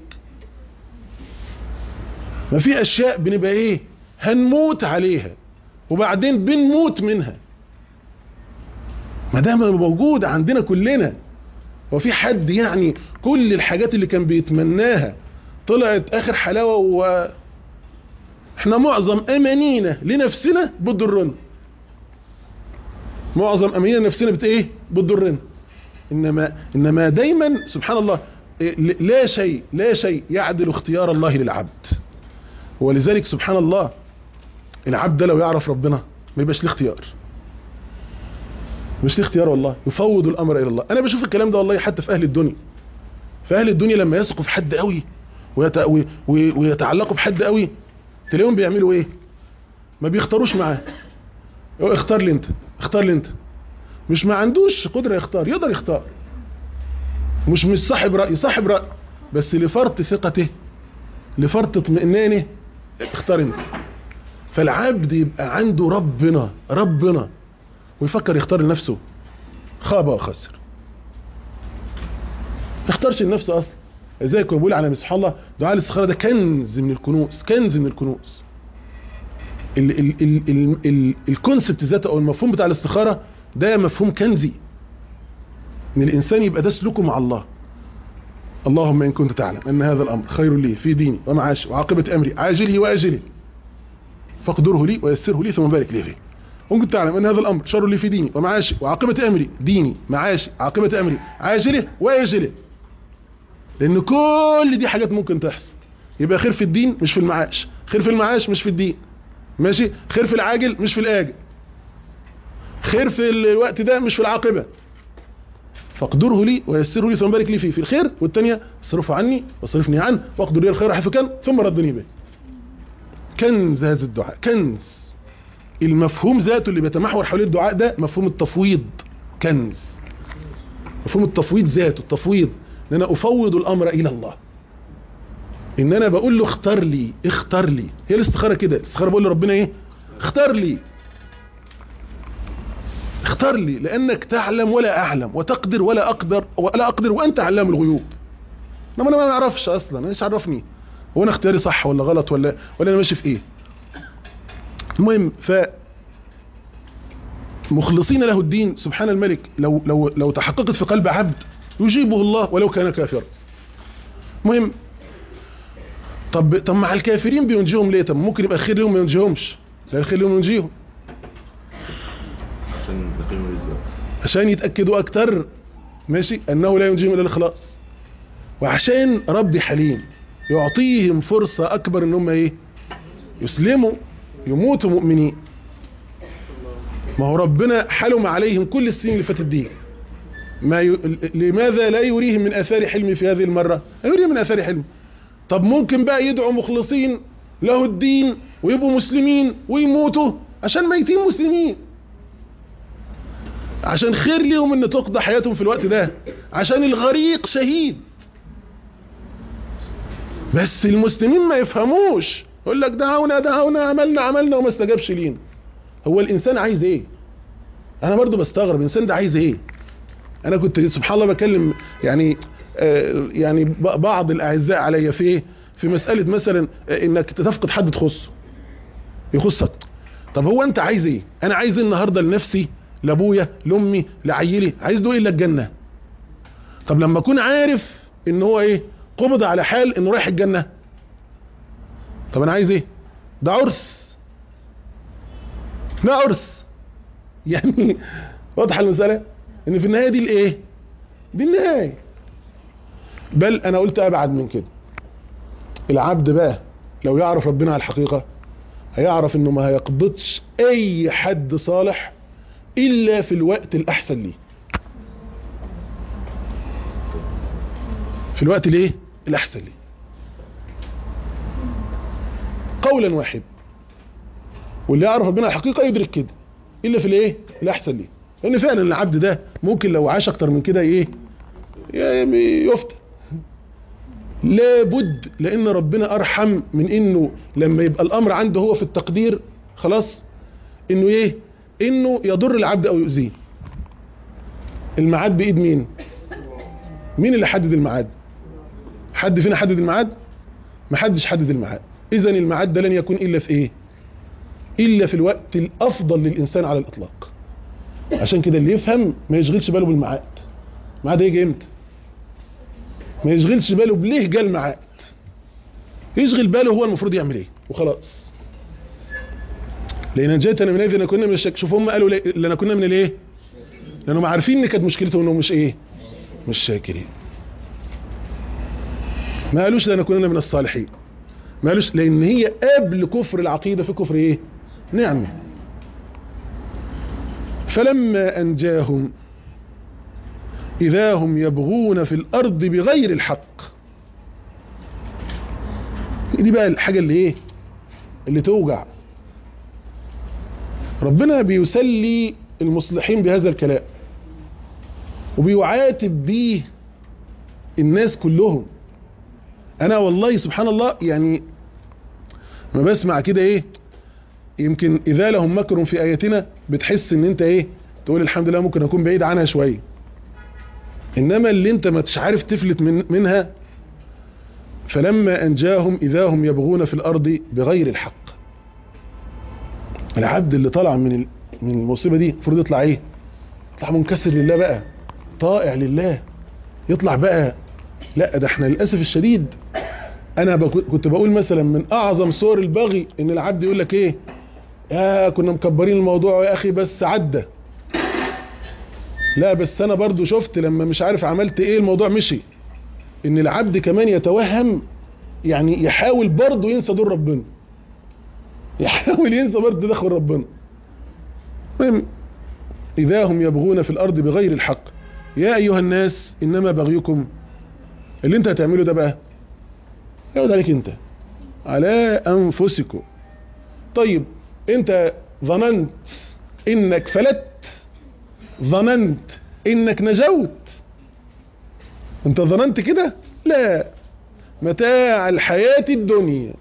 ما في اشياء بنبقى ايه؟ هنموت عليها وبعدين بنموت منها. ما ده موجود عندنا كلنا. وفي حد يعني كل الحاجات اللي كان بيتمناها طلعت اخر حلاوه، و احنا معظم امانينا لنفسنا بتضرنا. معظم امانينا لنفسنا بت ايه؟ بتضرنا. انما انما دايما سبحان الله لا شيء لا شيء يعدل اختيار الله للعبد. ولذلك سبحان الله العبد لو يعرف ربنا ما يبقاش له اختيار، مش له اختيار والله. يفوض الامر الى الله. انا بشوف الكلام ده والله حتى في اهل الدنيا. في اهل الدنيا لما يثقوا في حد قوي ويت... ويتعلقوا بحد قوي تلاقيهم بيعملوا ايه؟ ما بيختاروش معاه. اختار لي انت، اختار لي انت. مش ما عندوش قدرة يختار، يقدر يختار. مش مش صاحب رأي، صاحب رأي بس لفرط ثقته لفرط اطمئنانه اختار انت. فالعبد يبقى عنده ربنا ربنا ويفكر يختار لنفسه، خاب وخسر. ما يختارش لنفسه اصلا. ازاي كنا بقول على سبحان الله دعاء الاستخاره ده كنز من الكنوز، كنز من الكنوز. ال ال ال ال ال الكونسبت ذاته او المفهوم بتاع الاستخاره ده مفهوم كنزي، ان الانسان يبقى ده سلوكه مع الله. اللهم ان كنت تعلم ان هذا الامر خير لي في ديني ومعاشي وعاقبه امري عاجله واجله فاقدره لي ويسره لي ثم بارك لي فيه. وان كنت تعلم ان هذا الامر شر لي في ديني ومعاشي وعاقبه امري، ديني معاشي عاقبه امري عاجله واجله. لان كل دي حاجات ممكن تحصل، يبقى خير في الدين مش في المعاش، خير في المعاش مش في الدين، ماشي، خير في العاجل مش في الآجل، خير في الوقت ده مش في العاقبة. فاقدره لي ويسره لي ثم بارك لي فيه في الخير، والثانيه اصرفه عني واصرفني عنه واقدر لي الخير حيث كان ثم ردني به. كنز هذا الدعاء، كنز المفهوم ذاته اللي بيتمحور حول الدعاء ده مفهوم التفويض. كنز مفهوم التفويض ذاته، التفويض ان انا افوض الامر الى الله، ان انا بقول له اختار لي اختار لي. هي الاستخاره كده، الاستخاره بقول لربنا ايه؟ اختار لي اختار لي، لانك تعلم ولا اعلم وتقدر ولا اقدر ولا اقدر وانت علام الغيوب. انما انا ما اعرفش اصلا، انا ايش عرفني هو انا اختياري صح ولا غلط ولا ولا انا ماشي في ايه. المهم ف مخلصين له الدين سبحان الملك، لو لو لو تحققت في قلب عبد يجيبه الله ولو كان كافرا. المهم طب طب مع الكافرين بينجيهم ليه؟ طب ممكن يبقى خير لهم ما ينجيهمش، لا الخير لهم ينجيهم عشان يقيموا الرزق، عشان يتأكدوا أكتر ماشي أنه لا ينجيهم إلا الإخلاص، وعشان ربي حليم يعطيهم فرصة أكبر أنهم إيه؟ يسلموا يموتوا مؤمنين. ما هو ربنا حلم عليهم كل السنين اللي فاتت دي، ما ي... لماذا لا يريهم من آثار حلمي في هذه المرة؟ لا يريهم من آثار حلمي. طب ممكن بقى يدعوا مخلصين له الدين ويبقوا مسلمين ويموتوا عشان ميتين مسلمين، عشان خير ليهم ان تقضى حياتهم في الوقت ده، عشان الغريق شهيد. بس المسلمين ما يفهموش، يقول لك دعونا دعونا عملنا عملنا وما استجابش لينا. هو الانسان عايز ايه؟ انا برضو بستغرب الانسان ده عايز ايه. انا كنت سبحان الله بكلم يعني آه يعني بعض الاعزاء عليا في في مساله مثلا انك تفقد حد تخصه يخصك. طب هو انت عايز ايه؟ انا عايز ايه النهارده لنفسي، لابويا، لامي، لعيلي؟ عايز له ايه الا الجنه؟ طب لما اكون عارف ان هو ايه قبض على حال انه رايح الجنه، طب انا عايز ايه؟ ده عرس، لا عرس يعني واضحه المساله ان في النهايه دي الايه؟ دي النهايه. بل انا قلت ابعد من كده، العبد بقى لو يعرف ربنا على الحقيقه هيعرف انه ما هيقبضش اي حد صالح الا في الوقت الاحسن ليه، في الوقت الايه الاحسن ليه، قولا واحد. واللي يعرف ربنا على الحقيقه يدرك كده الا في الايه الاحسن ليه، لان فعلا العبد ده ممكن لو عاش اكتر من كده ايه يفتى. لابد، لان ربنا ارحم من انه لما يبقى الامر عنده هو في التقدير خلاص انه ايه انه يضر العبد او يؤذيه. الميعاد بايد مين؟ مين اللي حدد الميعاد؟ حد فينا حدد الميعاد؟ ما حدش حدد الميعاد. اذا الميعاد ده لن يكون الا في ايه؟ الا في الوقت الافضل للانسان على الاطلاق. عشان كده اللي يفهم ما يشغلش باله بالميعاد. الميعاد هيجي امتى؟ ما يشغلش باله بليه جه الميعاد، يشغل باله هو المفروض يعمل ايه وخلاص. لان نجيتنا من اذن كنا من الشك. شوف هم قالوا لنا كنا من الايه؟ لانهم عارفين ان كانت مشكلتهم انهم مش ايه مش شاكرين. ما قالوش لنا كنا من الصالحين، ما قالوش، لان هي قبل كفر العقيده في كفر ايه نعمه. فلما انجاهم اذا هم يبغون في الارض بغير الحق. دي بقى الحاجه اللي ايه اللي توجع. ربنا بيسلي المصلحين بهذا الكلام وبيعاتب بيه الناس كلهم. انا والله سبحان الله يعني ما بسمع كده ايه، يمكن اذا لهم مكر في اياتنا بتحس ان انت ايه تقول الحمد لله ممكن اكون بعيد عنها شويه، انما اللي انت ما تش عارف تفلت من منها. فلما انجاهم اذا هم يبغون في الارض بغير الحق. العبد اللي طلع من من المصيبه دي المفروض يطلع ايه؟ يطلع منكسر لله بقى، طائع لله، يطلع بقى. لا ده احنا للاسف الشديد انا كنت بقول مثلا من اعظم صور البغي ان العبد يقول لك ايه، يا كنا مكبرين الموضوع يا اخي بس عدى. لا بس انا برضو شفت لما مش عارف عملت ايه الموضوع مشي. ان العبد كمان يتوهم يعني يحاول برضه ينسى دور ربنا، يحاول ينسى برضه تدخل ربنا. المهم إذا هم يبغون في الأرض بغير الحق يا أيها الناس إنما بغيكم، اللي انت هتعمله ده بقى يعود عليك انت، على أنفسكم. طيب انت ظننت انك فلت، ظننت انك نجوت، انت ظننت كده؟ لا، متاع الحياة الدنيا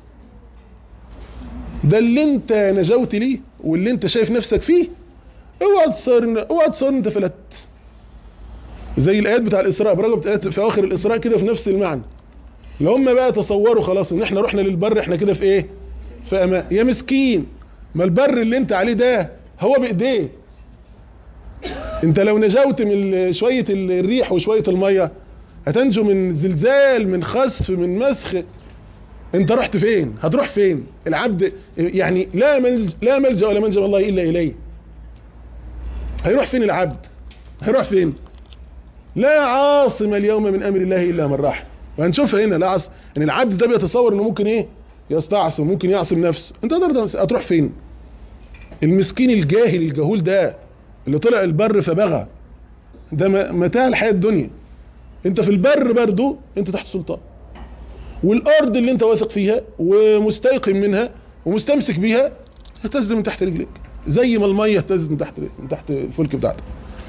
ده اللي انت نجوت ليه واللي انت شايف نفسك فيه، اوعى تصير اوعى تصير انت فلت. زي الايات بتاع الاسراء، برضه في اخر الاسراء كده في نفس المعنى. لو هم بقى تصوروا خلاص ان احنا رحنا للبر، احنا كده في ايه؟ في امان. يا مسكين، ما البر اللي انت عليه ده هو بايديه. انت لو نجوت من شويه الريح وشويه الميه هتنجو من زلزال، من خسف، من مسخ. انت رحت فين؟ هتروح فين؟ العبد يعني لا ملجأ لا ملجأ ولا منجا والله الا اليه. هيروح فين العبد؟ هيروح فين؟ لا عاصم اليوم من امر الله الا من رحم. وهنشوفها هنا، لا عاصم ان العبد ده بيتصور انه ممكن ايه؟ يستعصم، ممكن يعصم نفسه. انت هتروح فين؟ المسكين الجاهل الجهول ده اللي طلع البر فبغى، ده متاع الحياة الدنيا. انت في البر برضه انت تحت سلطان، والارض اللي انت واثق فيها ومستيقن منها ومستمسك بيها هتهز من تحت رجلك زي ما الميه اهتزت من تحت من تحت الفلك بتاعتك.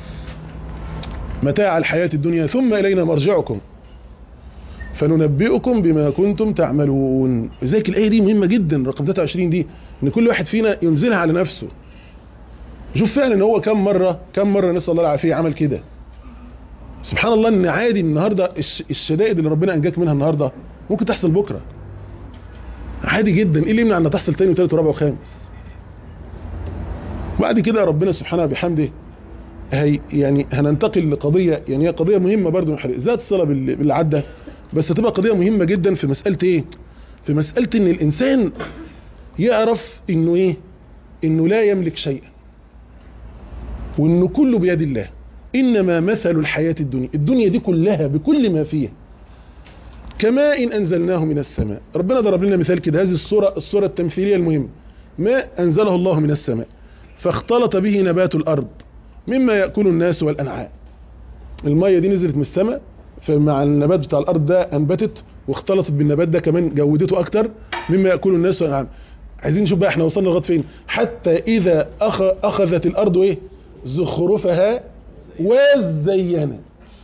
متاع الحياة الدنيا ثم الينا مرجعكم فننبئكم بما كنتم تعملون. لذلك الايه دي مهمه جدا، رقم ثلاثة وعشرين دي، ان كل واحد فينا ينزلها على نفسه. شوف فعلا ان هو كم مره كم مره نسال الله العافيه عمل كده. سبحان الله ان عادي النهارده الشدائد اللي ربنا انجاك منها النهارده ممكن تحصل بكره عادي جدا. ايه اللي يمنع انها تحصل تاني وثالث ورابع وخامس؟ بعد كده ربنا سبحانه بحمده هي يعني هننتقل لقضيه، يعني هي قضيه مهمه برضه ذات الصله باللي عدى، بس هتبقى قضيه مهمه جدا في مساله ايه؟ في مساله ان الانسان يعرف انه ايه؟ انه لا يملك شيئا، وانه كله بيد الله. انما مثل الحياه الدنيا، الدنيا دي كلها بكل ما فيها كماء إن أنزلناه من السماء. ربنا ضرب لنا مثال كده، هذه الصورة الصورة التمثيلية المهمة. ما أنزله الله من السماء فاختلط به نبات الأرض مما يأكل الناس والأنعام. المية دي نزلت من السماء، فمع النبات بتاع الأرض ده أنبتت واختلطت بالنبات ده كمان جودته أكتر مما يأكل الناس والأنعام. عايزين نشوف بقى احنا وصلنا لغاية فين. حتى إذا أخذت الأرض إيه؟ زخرفها وزينت.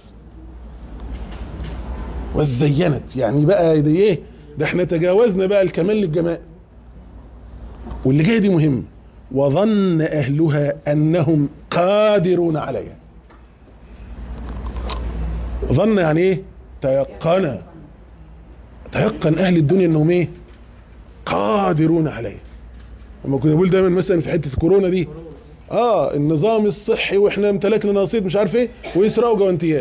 وزينت يعني بقى دي ايه؟ ده احنا تجاوزنا بقى الكمال للجمال. واللي جاي دي مهم. وظن اهلها انهم قادرون عليها. ظن يعني ايه؟ تيقن. تيقن اهل الدنيا انهم ايه؟ قادرون عليها. لما كنا بقول دايما مثلا في حته كورونا دي، اه النظام الصحي واحنا امتلكنا نصيب مش عارف ايه، ويسرقوا جوانتيات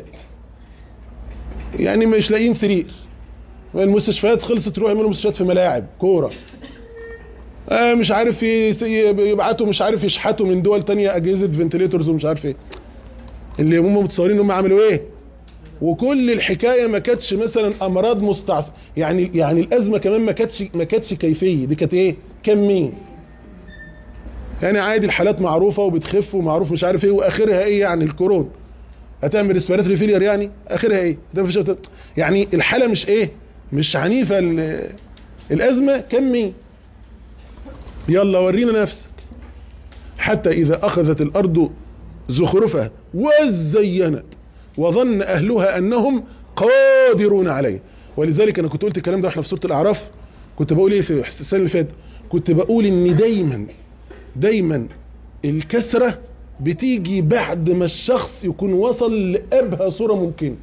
يعني مش لاقيين سرير. المستشفيات خلصت، تروح يعملوا مستشفيات في ملاعب كوره. آه مش عارف يبعتوا مش عارف يشحتوا من دول تانية اجهزه فنتليتورز ومش عارف ايه. اللي هم متصورين هم عملوا ايه؟ وكل الحكايه ما كانتش مثلا امراض مستعصيه، يعني يعني الازمه كمان ما كانتش ما كانتش كيفيه، دي كانت ايه؟ كميه. يعني عادي الحالات معروفه وبتخف ومعروف مش عارف ايه، واخرها ايه يعني الكورونا؟ هتعمل ريسبيراتوري فيلير يعني اخرها ايه؟ يعني الحاله مش ايه؟ مش عنيفه الازمه كمي. يلا ورينا نفسك. حتى اذا اخذت الارض زخرفها وزينت وظن اهلها انهم قادرون عليه. ولذلك انا كنت قلت الكلام ده واحنا في سوره الاعراف. كنت بقول ايه في السنه اللي فاتت؟ كنت بقول ان دايما دايما الكسره بتيجي بعد ما الشخص يكون وصل لأبهى صورة ممكنة،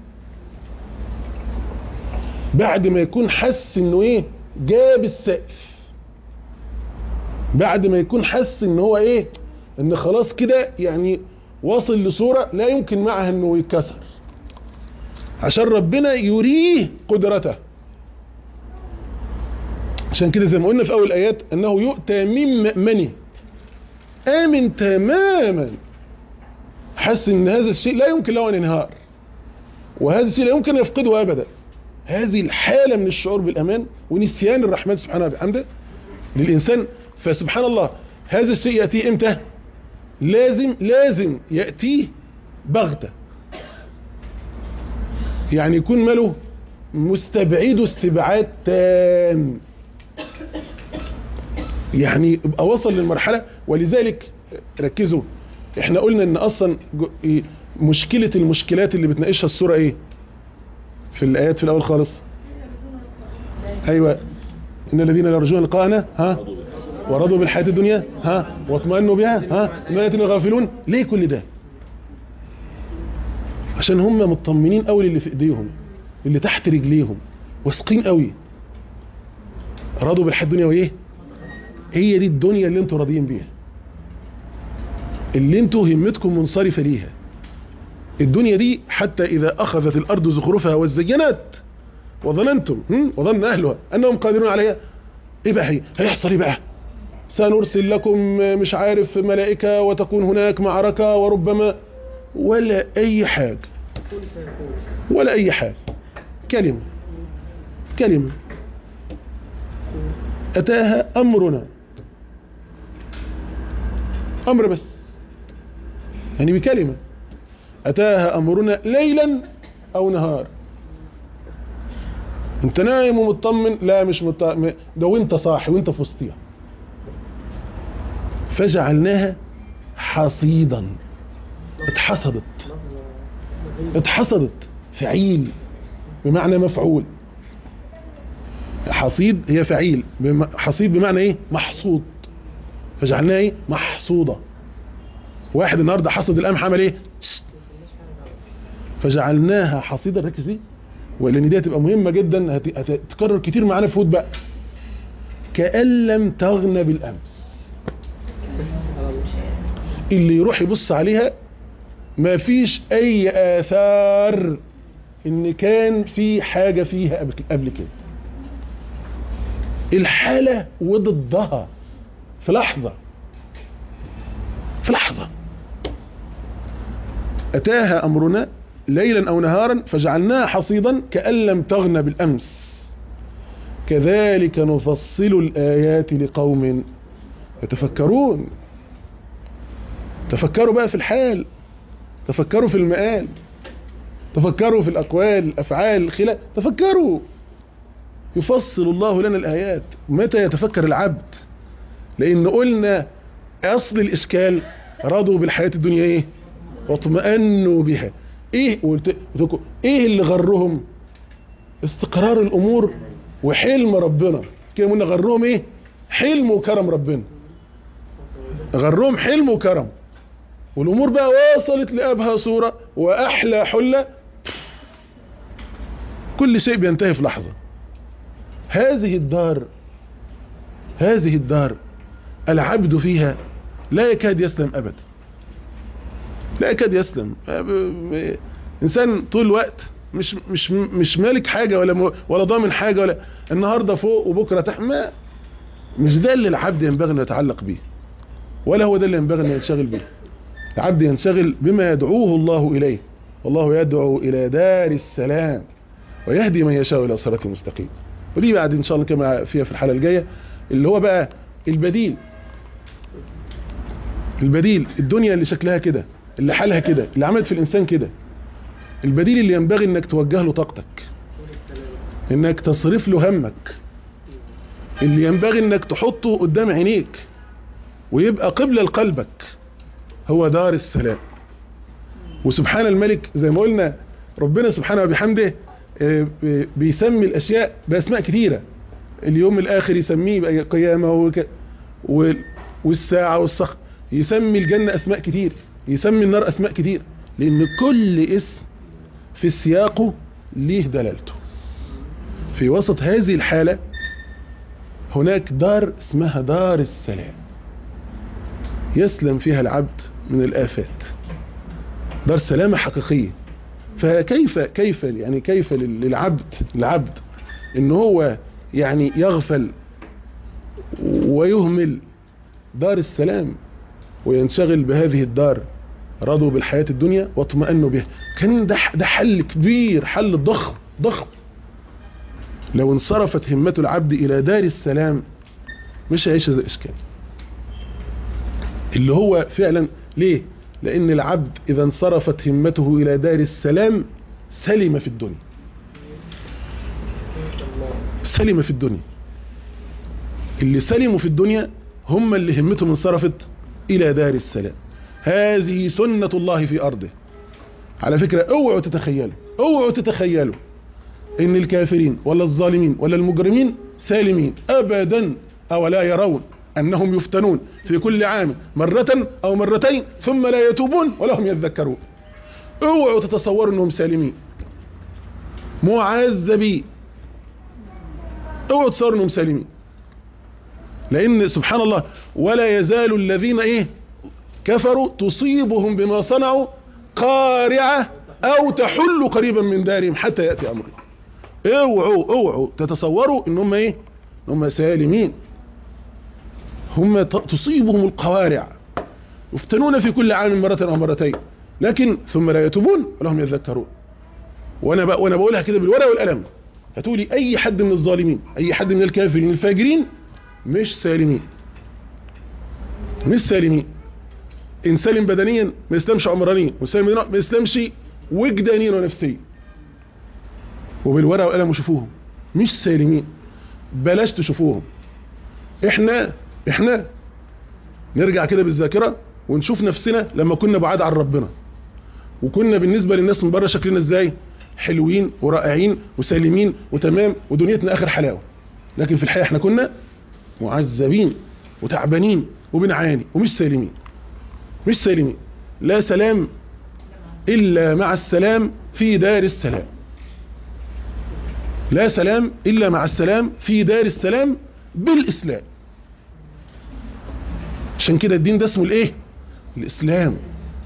بعد ما يكون حس انه ايه؟ جاب السقف، بعد ما يكون حس ان هو ايه؟ ان خلاص كده يعني واصل لصورة لا يمكن معها انه يتكسر، عشان ربنا يريه قدرته. عشان كده زي ما قلنا في اول الايات انه يؤتى من مأمنه، آمن تماما، حس ان هذا الشيء لا يمكن له ان ينهار، وهذا الشيء لا يمكن يفقده ابدا. هذه الحالة من الشعور بالأمان ونسيان الرحمن سبحانه وبحمده للإنسان. فسبحان الله هذا الشيء يأتيه إمتى؟ لازم لازم يأتيه بغتة، يعني يكون ماله مستبعد استبعاد تام، يعني يبقى وصل للمرحلة. ولذلك ركزوا، احنا قلنا ان اصلا مشكلة المشكلات اللي بتناقشها السورة ايه في الايات في الاول خالص؟ ايوه، ان الذين لا يرجون لقاءنا ها ورضوا بالحياة الدنيا ها واطمأنوا بها ها ما يتم غافلون. ليه كل ده؟ عشان هم مطمنين قوي اللي في ايديهم، اللي تحت رجليهم، واثقين قوي. رضوا بالحياة الدنيا وايه؟ هي دي الدنيا اللي انتوا راضيين بيها، اللي انتوا همتكم منصرفة ليها. الدنيا دي حتى إذا أخذت الأرض زخرفها وزينت وظننتم وظن أهلها أنهم قادرون عليها، إيه بقى؟ هي هيحصل إيه بقى؟ سنرسل لكم مش عارف ملائكة وتكون هناك معركة وربما، ولا أي حاجة ولا أي حاجة. كلمة كلمة أتاها أمرنا، أمر بس، يعني بكلمة أتاها أمرنا ليلا أو نهار. أنت نايم ومطمن؟ لا مش مطمن، ده وانت صاحي وانت في وسطيها. فجعلناها حصيدا، اتحصدت اتحصدت فعيل بمعنى مفعول. حصيد هي فعيل، حصيد بمعنى ايه؟ محصود. فجعلناها ايه؟ محصودة. واحد النهاردة حصد القمح عمل ايه؟ فجعلناها حصيدة. ركز دي، ولان دي هتبقى مهمة جدا، هتتكرر كتير معانا في فوت بقى. كأن لم تغن بالأمس. اللي يروح يبص عليها ما فيش اي آثار ان كان في حاجة فيها قبل كده. الحالة وضدها في لحظة في لحظة. أتاها أمرنا ليلا أو نهارا فجعلناها حصيدا كأن لم تغن بالأمس كذلك نفصل الآيات لقوم يتفكرون. تفكروا بقى في الحال، تفكروا في المآل، تفكروا في الأقوال الأفعال الخلاف، تفكروا. يفصل الله لنا الآيات. متى يتفكر العبد؟ لأن قلنا أصل الإشكال رضوا بالحياة الدنيا إيه؟ واطمأنوا بها. إيه قلت لكم إيه اللي غرهم؟ استقرار الأمور وحلم ربنا. كده قلنا غرهم إيه؟ حلم وكرم ربنا. غرهم حلم وكرم، والأمور بقى وصلت لأبهى صورة وأحلى حلة. كل شيء بينتهي في لحظة. هذه الدار هذه الدار العبد فيها لا يكاد يسلم أبدا، لا يكاد يسلم. إنسان طول الوقت مش مش مش مالك حاجة ولا ولا ضامن حاجة، ولا النهاردة فوق وبكرة تحت. ما مش ده اللي العبد ينبغي أن يتعلق به، ولا هو ده اللي ينبغي أن ينشغل به. العبد ينشغل بما يدعوه الله إليه، والله يدعو إلى دار السلام ويهدي من يشاء إلى صراط المستقيم. ودي بعد إن شاء الله كما فيها في الحلقة الجاية، اللي هو بقى البديل. البديل الدنيا اللي شكلها كده، اللي حالها كده، اللي عملت في الإنسان كده. البديل اللي ينبغي إنك توجه له طاقتك، إنك تصرف له همك، اللي ينبغي إنك تحطه قدام عينيك ويبقى قبلة لقلبك، هو دار السلام. وسبحان الملك زي ما قلنا، ربنا سبحانه وبحمده بيسمي الأشياء بأسماء كثيرة. اليوم الآخر يسميه قيامه والساعة والصخر، يسمي الجنة أسماء كثير، يسمي النار أسماء كثير، لأن كل اسم في سياقه ليه دلالته. في وسط هذه الحالة هناك دار اسمها دار السلام يسلم فيها العبد من الآفات، دار سلامة حقيقية. فكيف كيف يعني كيف للعبد العبد ان هو يعني يغفل ويهمل دار السلام وينشغل بهذه الدار؟ رضوا بالحياة الدنيا واطمأنوا بها. كان ده ده حل كبير، حل ضخم ضخم لو انصرفت همة العبد إلى دار السلام مش هيعيش هذا الإشكال اللي هو فعلا. ليه؟ لأن العبد إذا انصرفت همته إلى دار السلام سلم في الدنيا، سلم في الدنيا. اللي سلموا في الدنيا هم اللي همتهم انصرفت إلى دار السلام. هذه سنة الله في أرضه. على فكرة اوعوا تتخيلوا اوعوا تتخيلوا ان الكافرين ولا الظالمين ولا المجرمين سالمين ابدا. اولا يرون انهم يفتنون في كل عام مرة او مرتين ثم لا يتوبون ولا هم يذكرون. اوعوا تتصوروا انهم سالمين، معذبين. اوعوا تتصوروا انهم سالمين، لان سبحان الله ولا يزال الذين ايه كفروا تصيبهم بما صنعوا قارعة او تحل قريبا من دارهم حتى يأتي امر الله. اوعوا اوعوا تتصوروا ان هم ايه ان هم سالمين. هم تصيبهم القوارع يفتنون في كل عام مرة او مرتين لكن ثم لا يتوبون ولا هم يذكرون. وانا بق وانا بقولها كده بالورقه والقلم. هتقولي اي حد من الظالمين اي حد من الكافرين الفاجرين مش سالمين، مش سالمين. ان سلم بدنيا ما يسلمش عمرانيا، وسلم ما يسلمش وجدانيا ونفسيا. وبالورقه والقلم وشوفوهم مش سالمين. بلاش تشوفوهم. احنا احنا نرجع كده بالذاكره ونشوف نفسنا لما كنا بعاد عن ربنا، وكنا بالنسبه للناس من بره شكلنا ازاي؟ حلوين ورائعين وسالمين وتمام ودنيتنا اخر حلاوه. لكن في الحقيقه احنا كنا معذبين وتعبانين وبنعاني ومش سالمين، مش سالمين. لا سلام الا مع السلام في دار السلام. لا سلام الا مع السلام في دار السلام بالاسلام. عشان كده الدين ده اسمه الايه؟ الاسلام.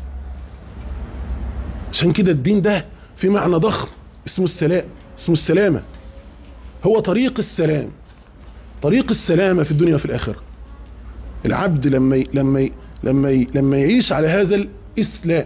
عشان كده الدين ده في معنى ضخم اسمه السلام، اسمه السلامة. هو طريق السلام، طريق السلامة في الدنيا وفي الآخرة. العبد لما ي... لما ي... لما ي... لما يعيش على هذا الإسلام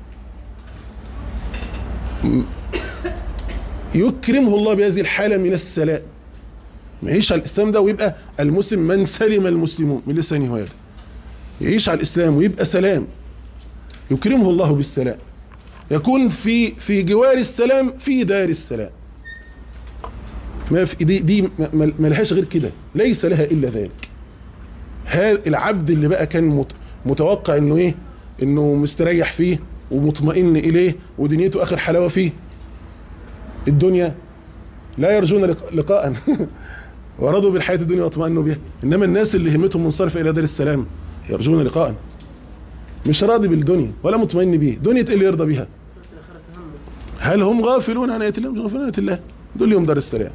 يكرمه الله بهذه الحالة من السلام. يعيش على الإسلام ده ويبقى المسلم من سلم المسلمون من لسانه ويده. يعيش على الإسلام ويبقى سلام، يكرمه الله بالسلام، يكون في في جوار السلام في دار السلام. ما في دي دي ما لهاش غير كده، ليس لها الا ذلك. هذا العبد اللي بقى كان متوقع انه ايه؟ انه مستريح فيه ومطمئن اليه ودنيته اخر حلاوه فيه. الدنيا لا يرجون لقاء ورضوا بالحياه الدنيا واطمئنوا بها. انما الناس اللي همتهم منصرفه الى دار السلام يرجون لقاء، مش راضي بالدنيا ولا مطمئن بيه. دنيا اللي يرضى بها. هل هم غافلون عن آيات الله؟ مش غافلون عن آيات الله، دول يوم دار السلام.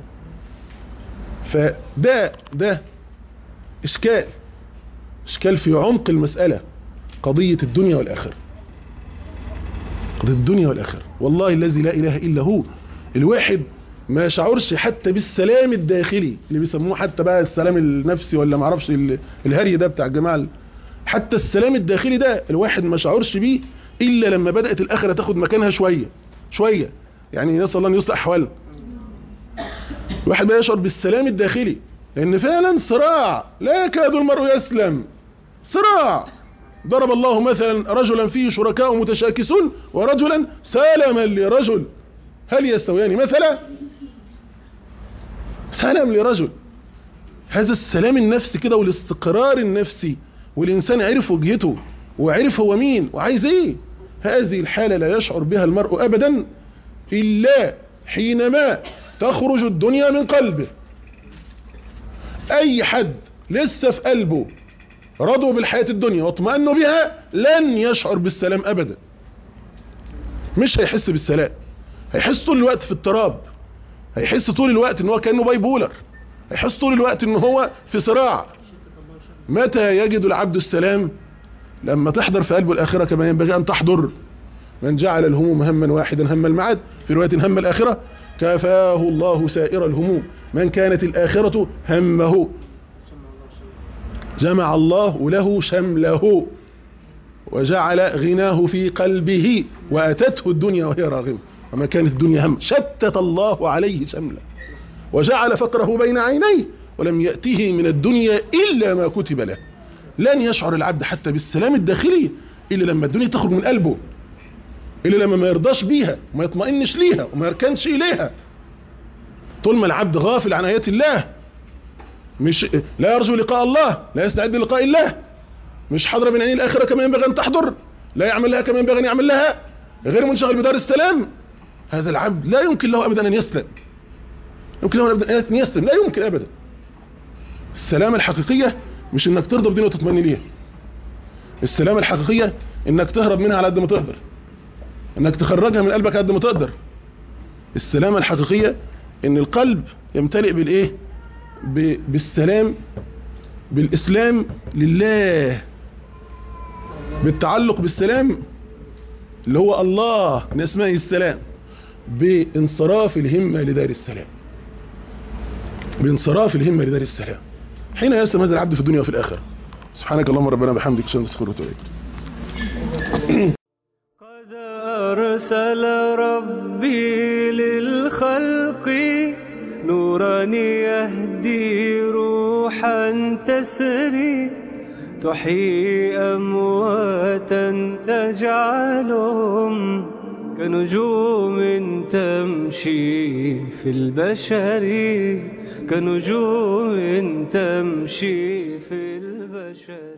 فده ده اشكال اشكال في عمق المسألة، قضية الدنيا والآخرة. قضية الدنيا والآخرة والله الذي لا إله إلا هو. الواحد ما شعرش حتى بالسلام الداخلي اللي بيسموه حتى بقى السلام النفسي ولا معرفش الهري ده بتاع الجماعة. حتى السلام الداخلي ده الواحد ما شعرش بيه إلا لما بدأت الآخرة تاخد مكانها شوية شوية. يعني نسأل الله أن يصلح أحواله. الواحد بقى يشعر بالسلام الداخلي، لأن فعلا صراع لا يكاد المرء يسلم. صراع. ضرب الله مثلا رجلا فيه شركاء متشاكسون ورجلا سلما لرجل هل يستويان مثلا؟ سلام لرجل. هذا السلام النفسي كده والاستقرار النفسي، والإنسان عرف وجهته وعرف هو مين وعايز ايه. هذه الحالة لا يشعر بها المرء أبدا إلا حينما تخرج الدنيا من قلبه. أي حد لسه في قلبه رضوا بالحياة الدنيا واطمأنوا بها لن يشعر بالسلام أبدا. مش هيحس بالسلام، هيحس طول الوقت في اضطراب، هيحس طول الوقت ان هو كأنه باي بولر، هيحس طول الوقت ان هو في صراع. متى يجد العبد السلام؟ لما تحضر في قلبه الآخرة كما ينبغي أن تحضر. من جعل الهموم هما واحدا هم المعاد، في رواية هم الآخرة كفاه الله سائر الهموم. من كانت الآخرة همه جمع الله له شمله وجعل غناه في قلبه وأتته الدنيا وهي راغمة. وما كانت الدنيا هم شتت الله عليه شمله وجعل فقره بين عينيه ولم يأته من الدنيا إلا ما كتب له. لن يشعر العبد حتى بالسلام الداخلي إلا لما الدنيا تخرج من قلبه، إلا لما ما يرضاش بيها وما يطمئنش ليها وما يركنش إليها. طول ما العبد غافل عن آيات الله، مش لا يرجو لقاء الله، لا يستعد للقاء الله، مش حاضر من عين الآخرة كما ينبغي أن تحضر، لا يعمل لها كما ينبغي أن يعمل لها، غير منشغل بدار السلام، هذا العبد لا يمكن له أبدا أن يسلم، يمكن له أبدا أن يسلم، لا يمكن أبدا. السلامة الحقيقية مش إنك ترضى بدين وتطمئن ليها. السلامة الحقيقية إنك تهرب منها على قد ما تقدر، إنك تخرجها من قلبك على قد ما تقدر. السلامة الحقيقية إن القلب يمتلئ بالإيه؟ بالسلام، بالإسلام لله، بالتعلق بالسلام اللي هو الله من اسمائه السلام، بانصراف الهمة لدار السلام، بانصراف الهمة لدار السلام، حين يسلم هذا العبد في الدنيا وفي الآخرة. سبحانك اللهم ربنا بحمدك اشهد ان لا اله الا انت استغفرك. قد أرسل ربي للخلق نورا يهدي روحا تسري، تحيي أمواتا تجعلهم كنجوم تمشي في البشر، كنجوم تمشي في البشر.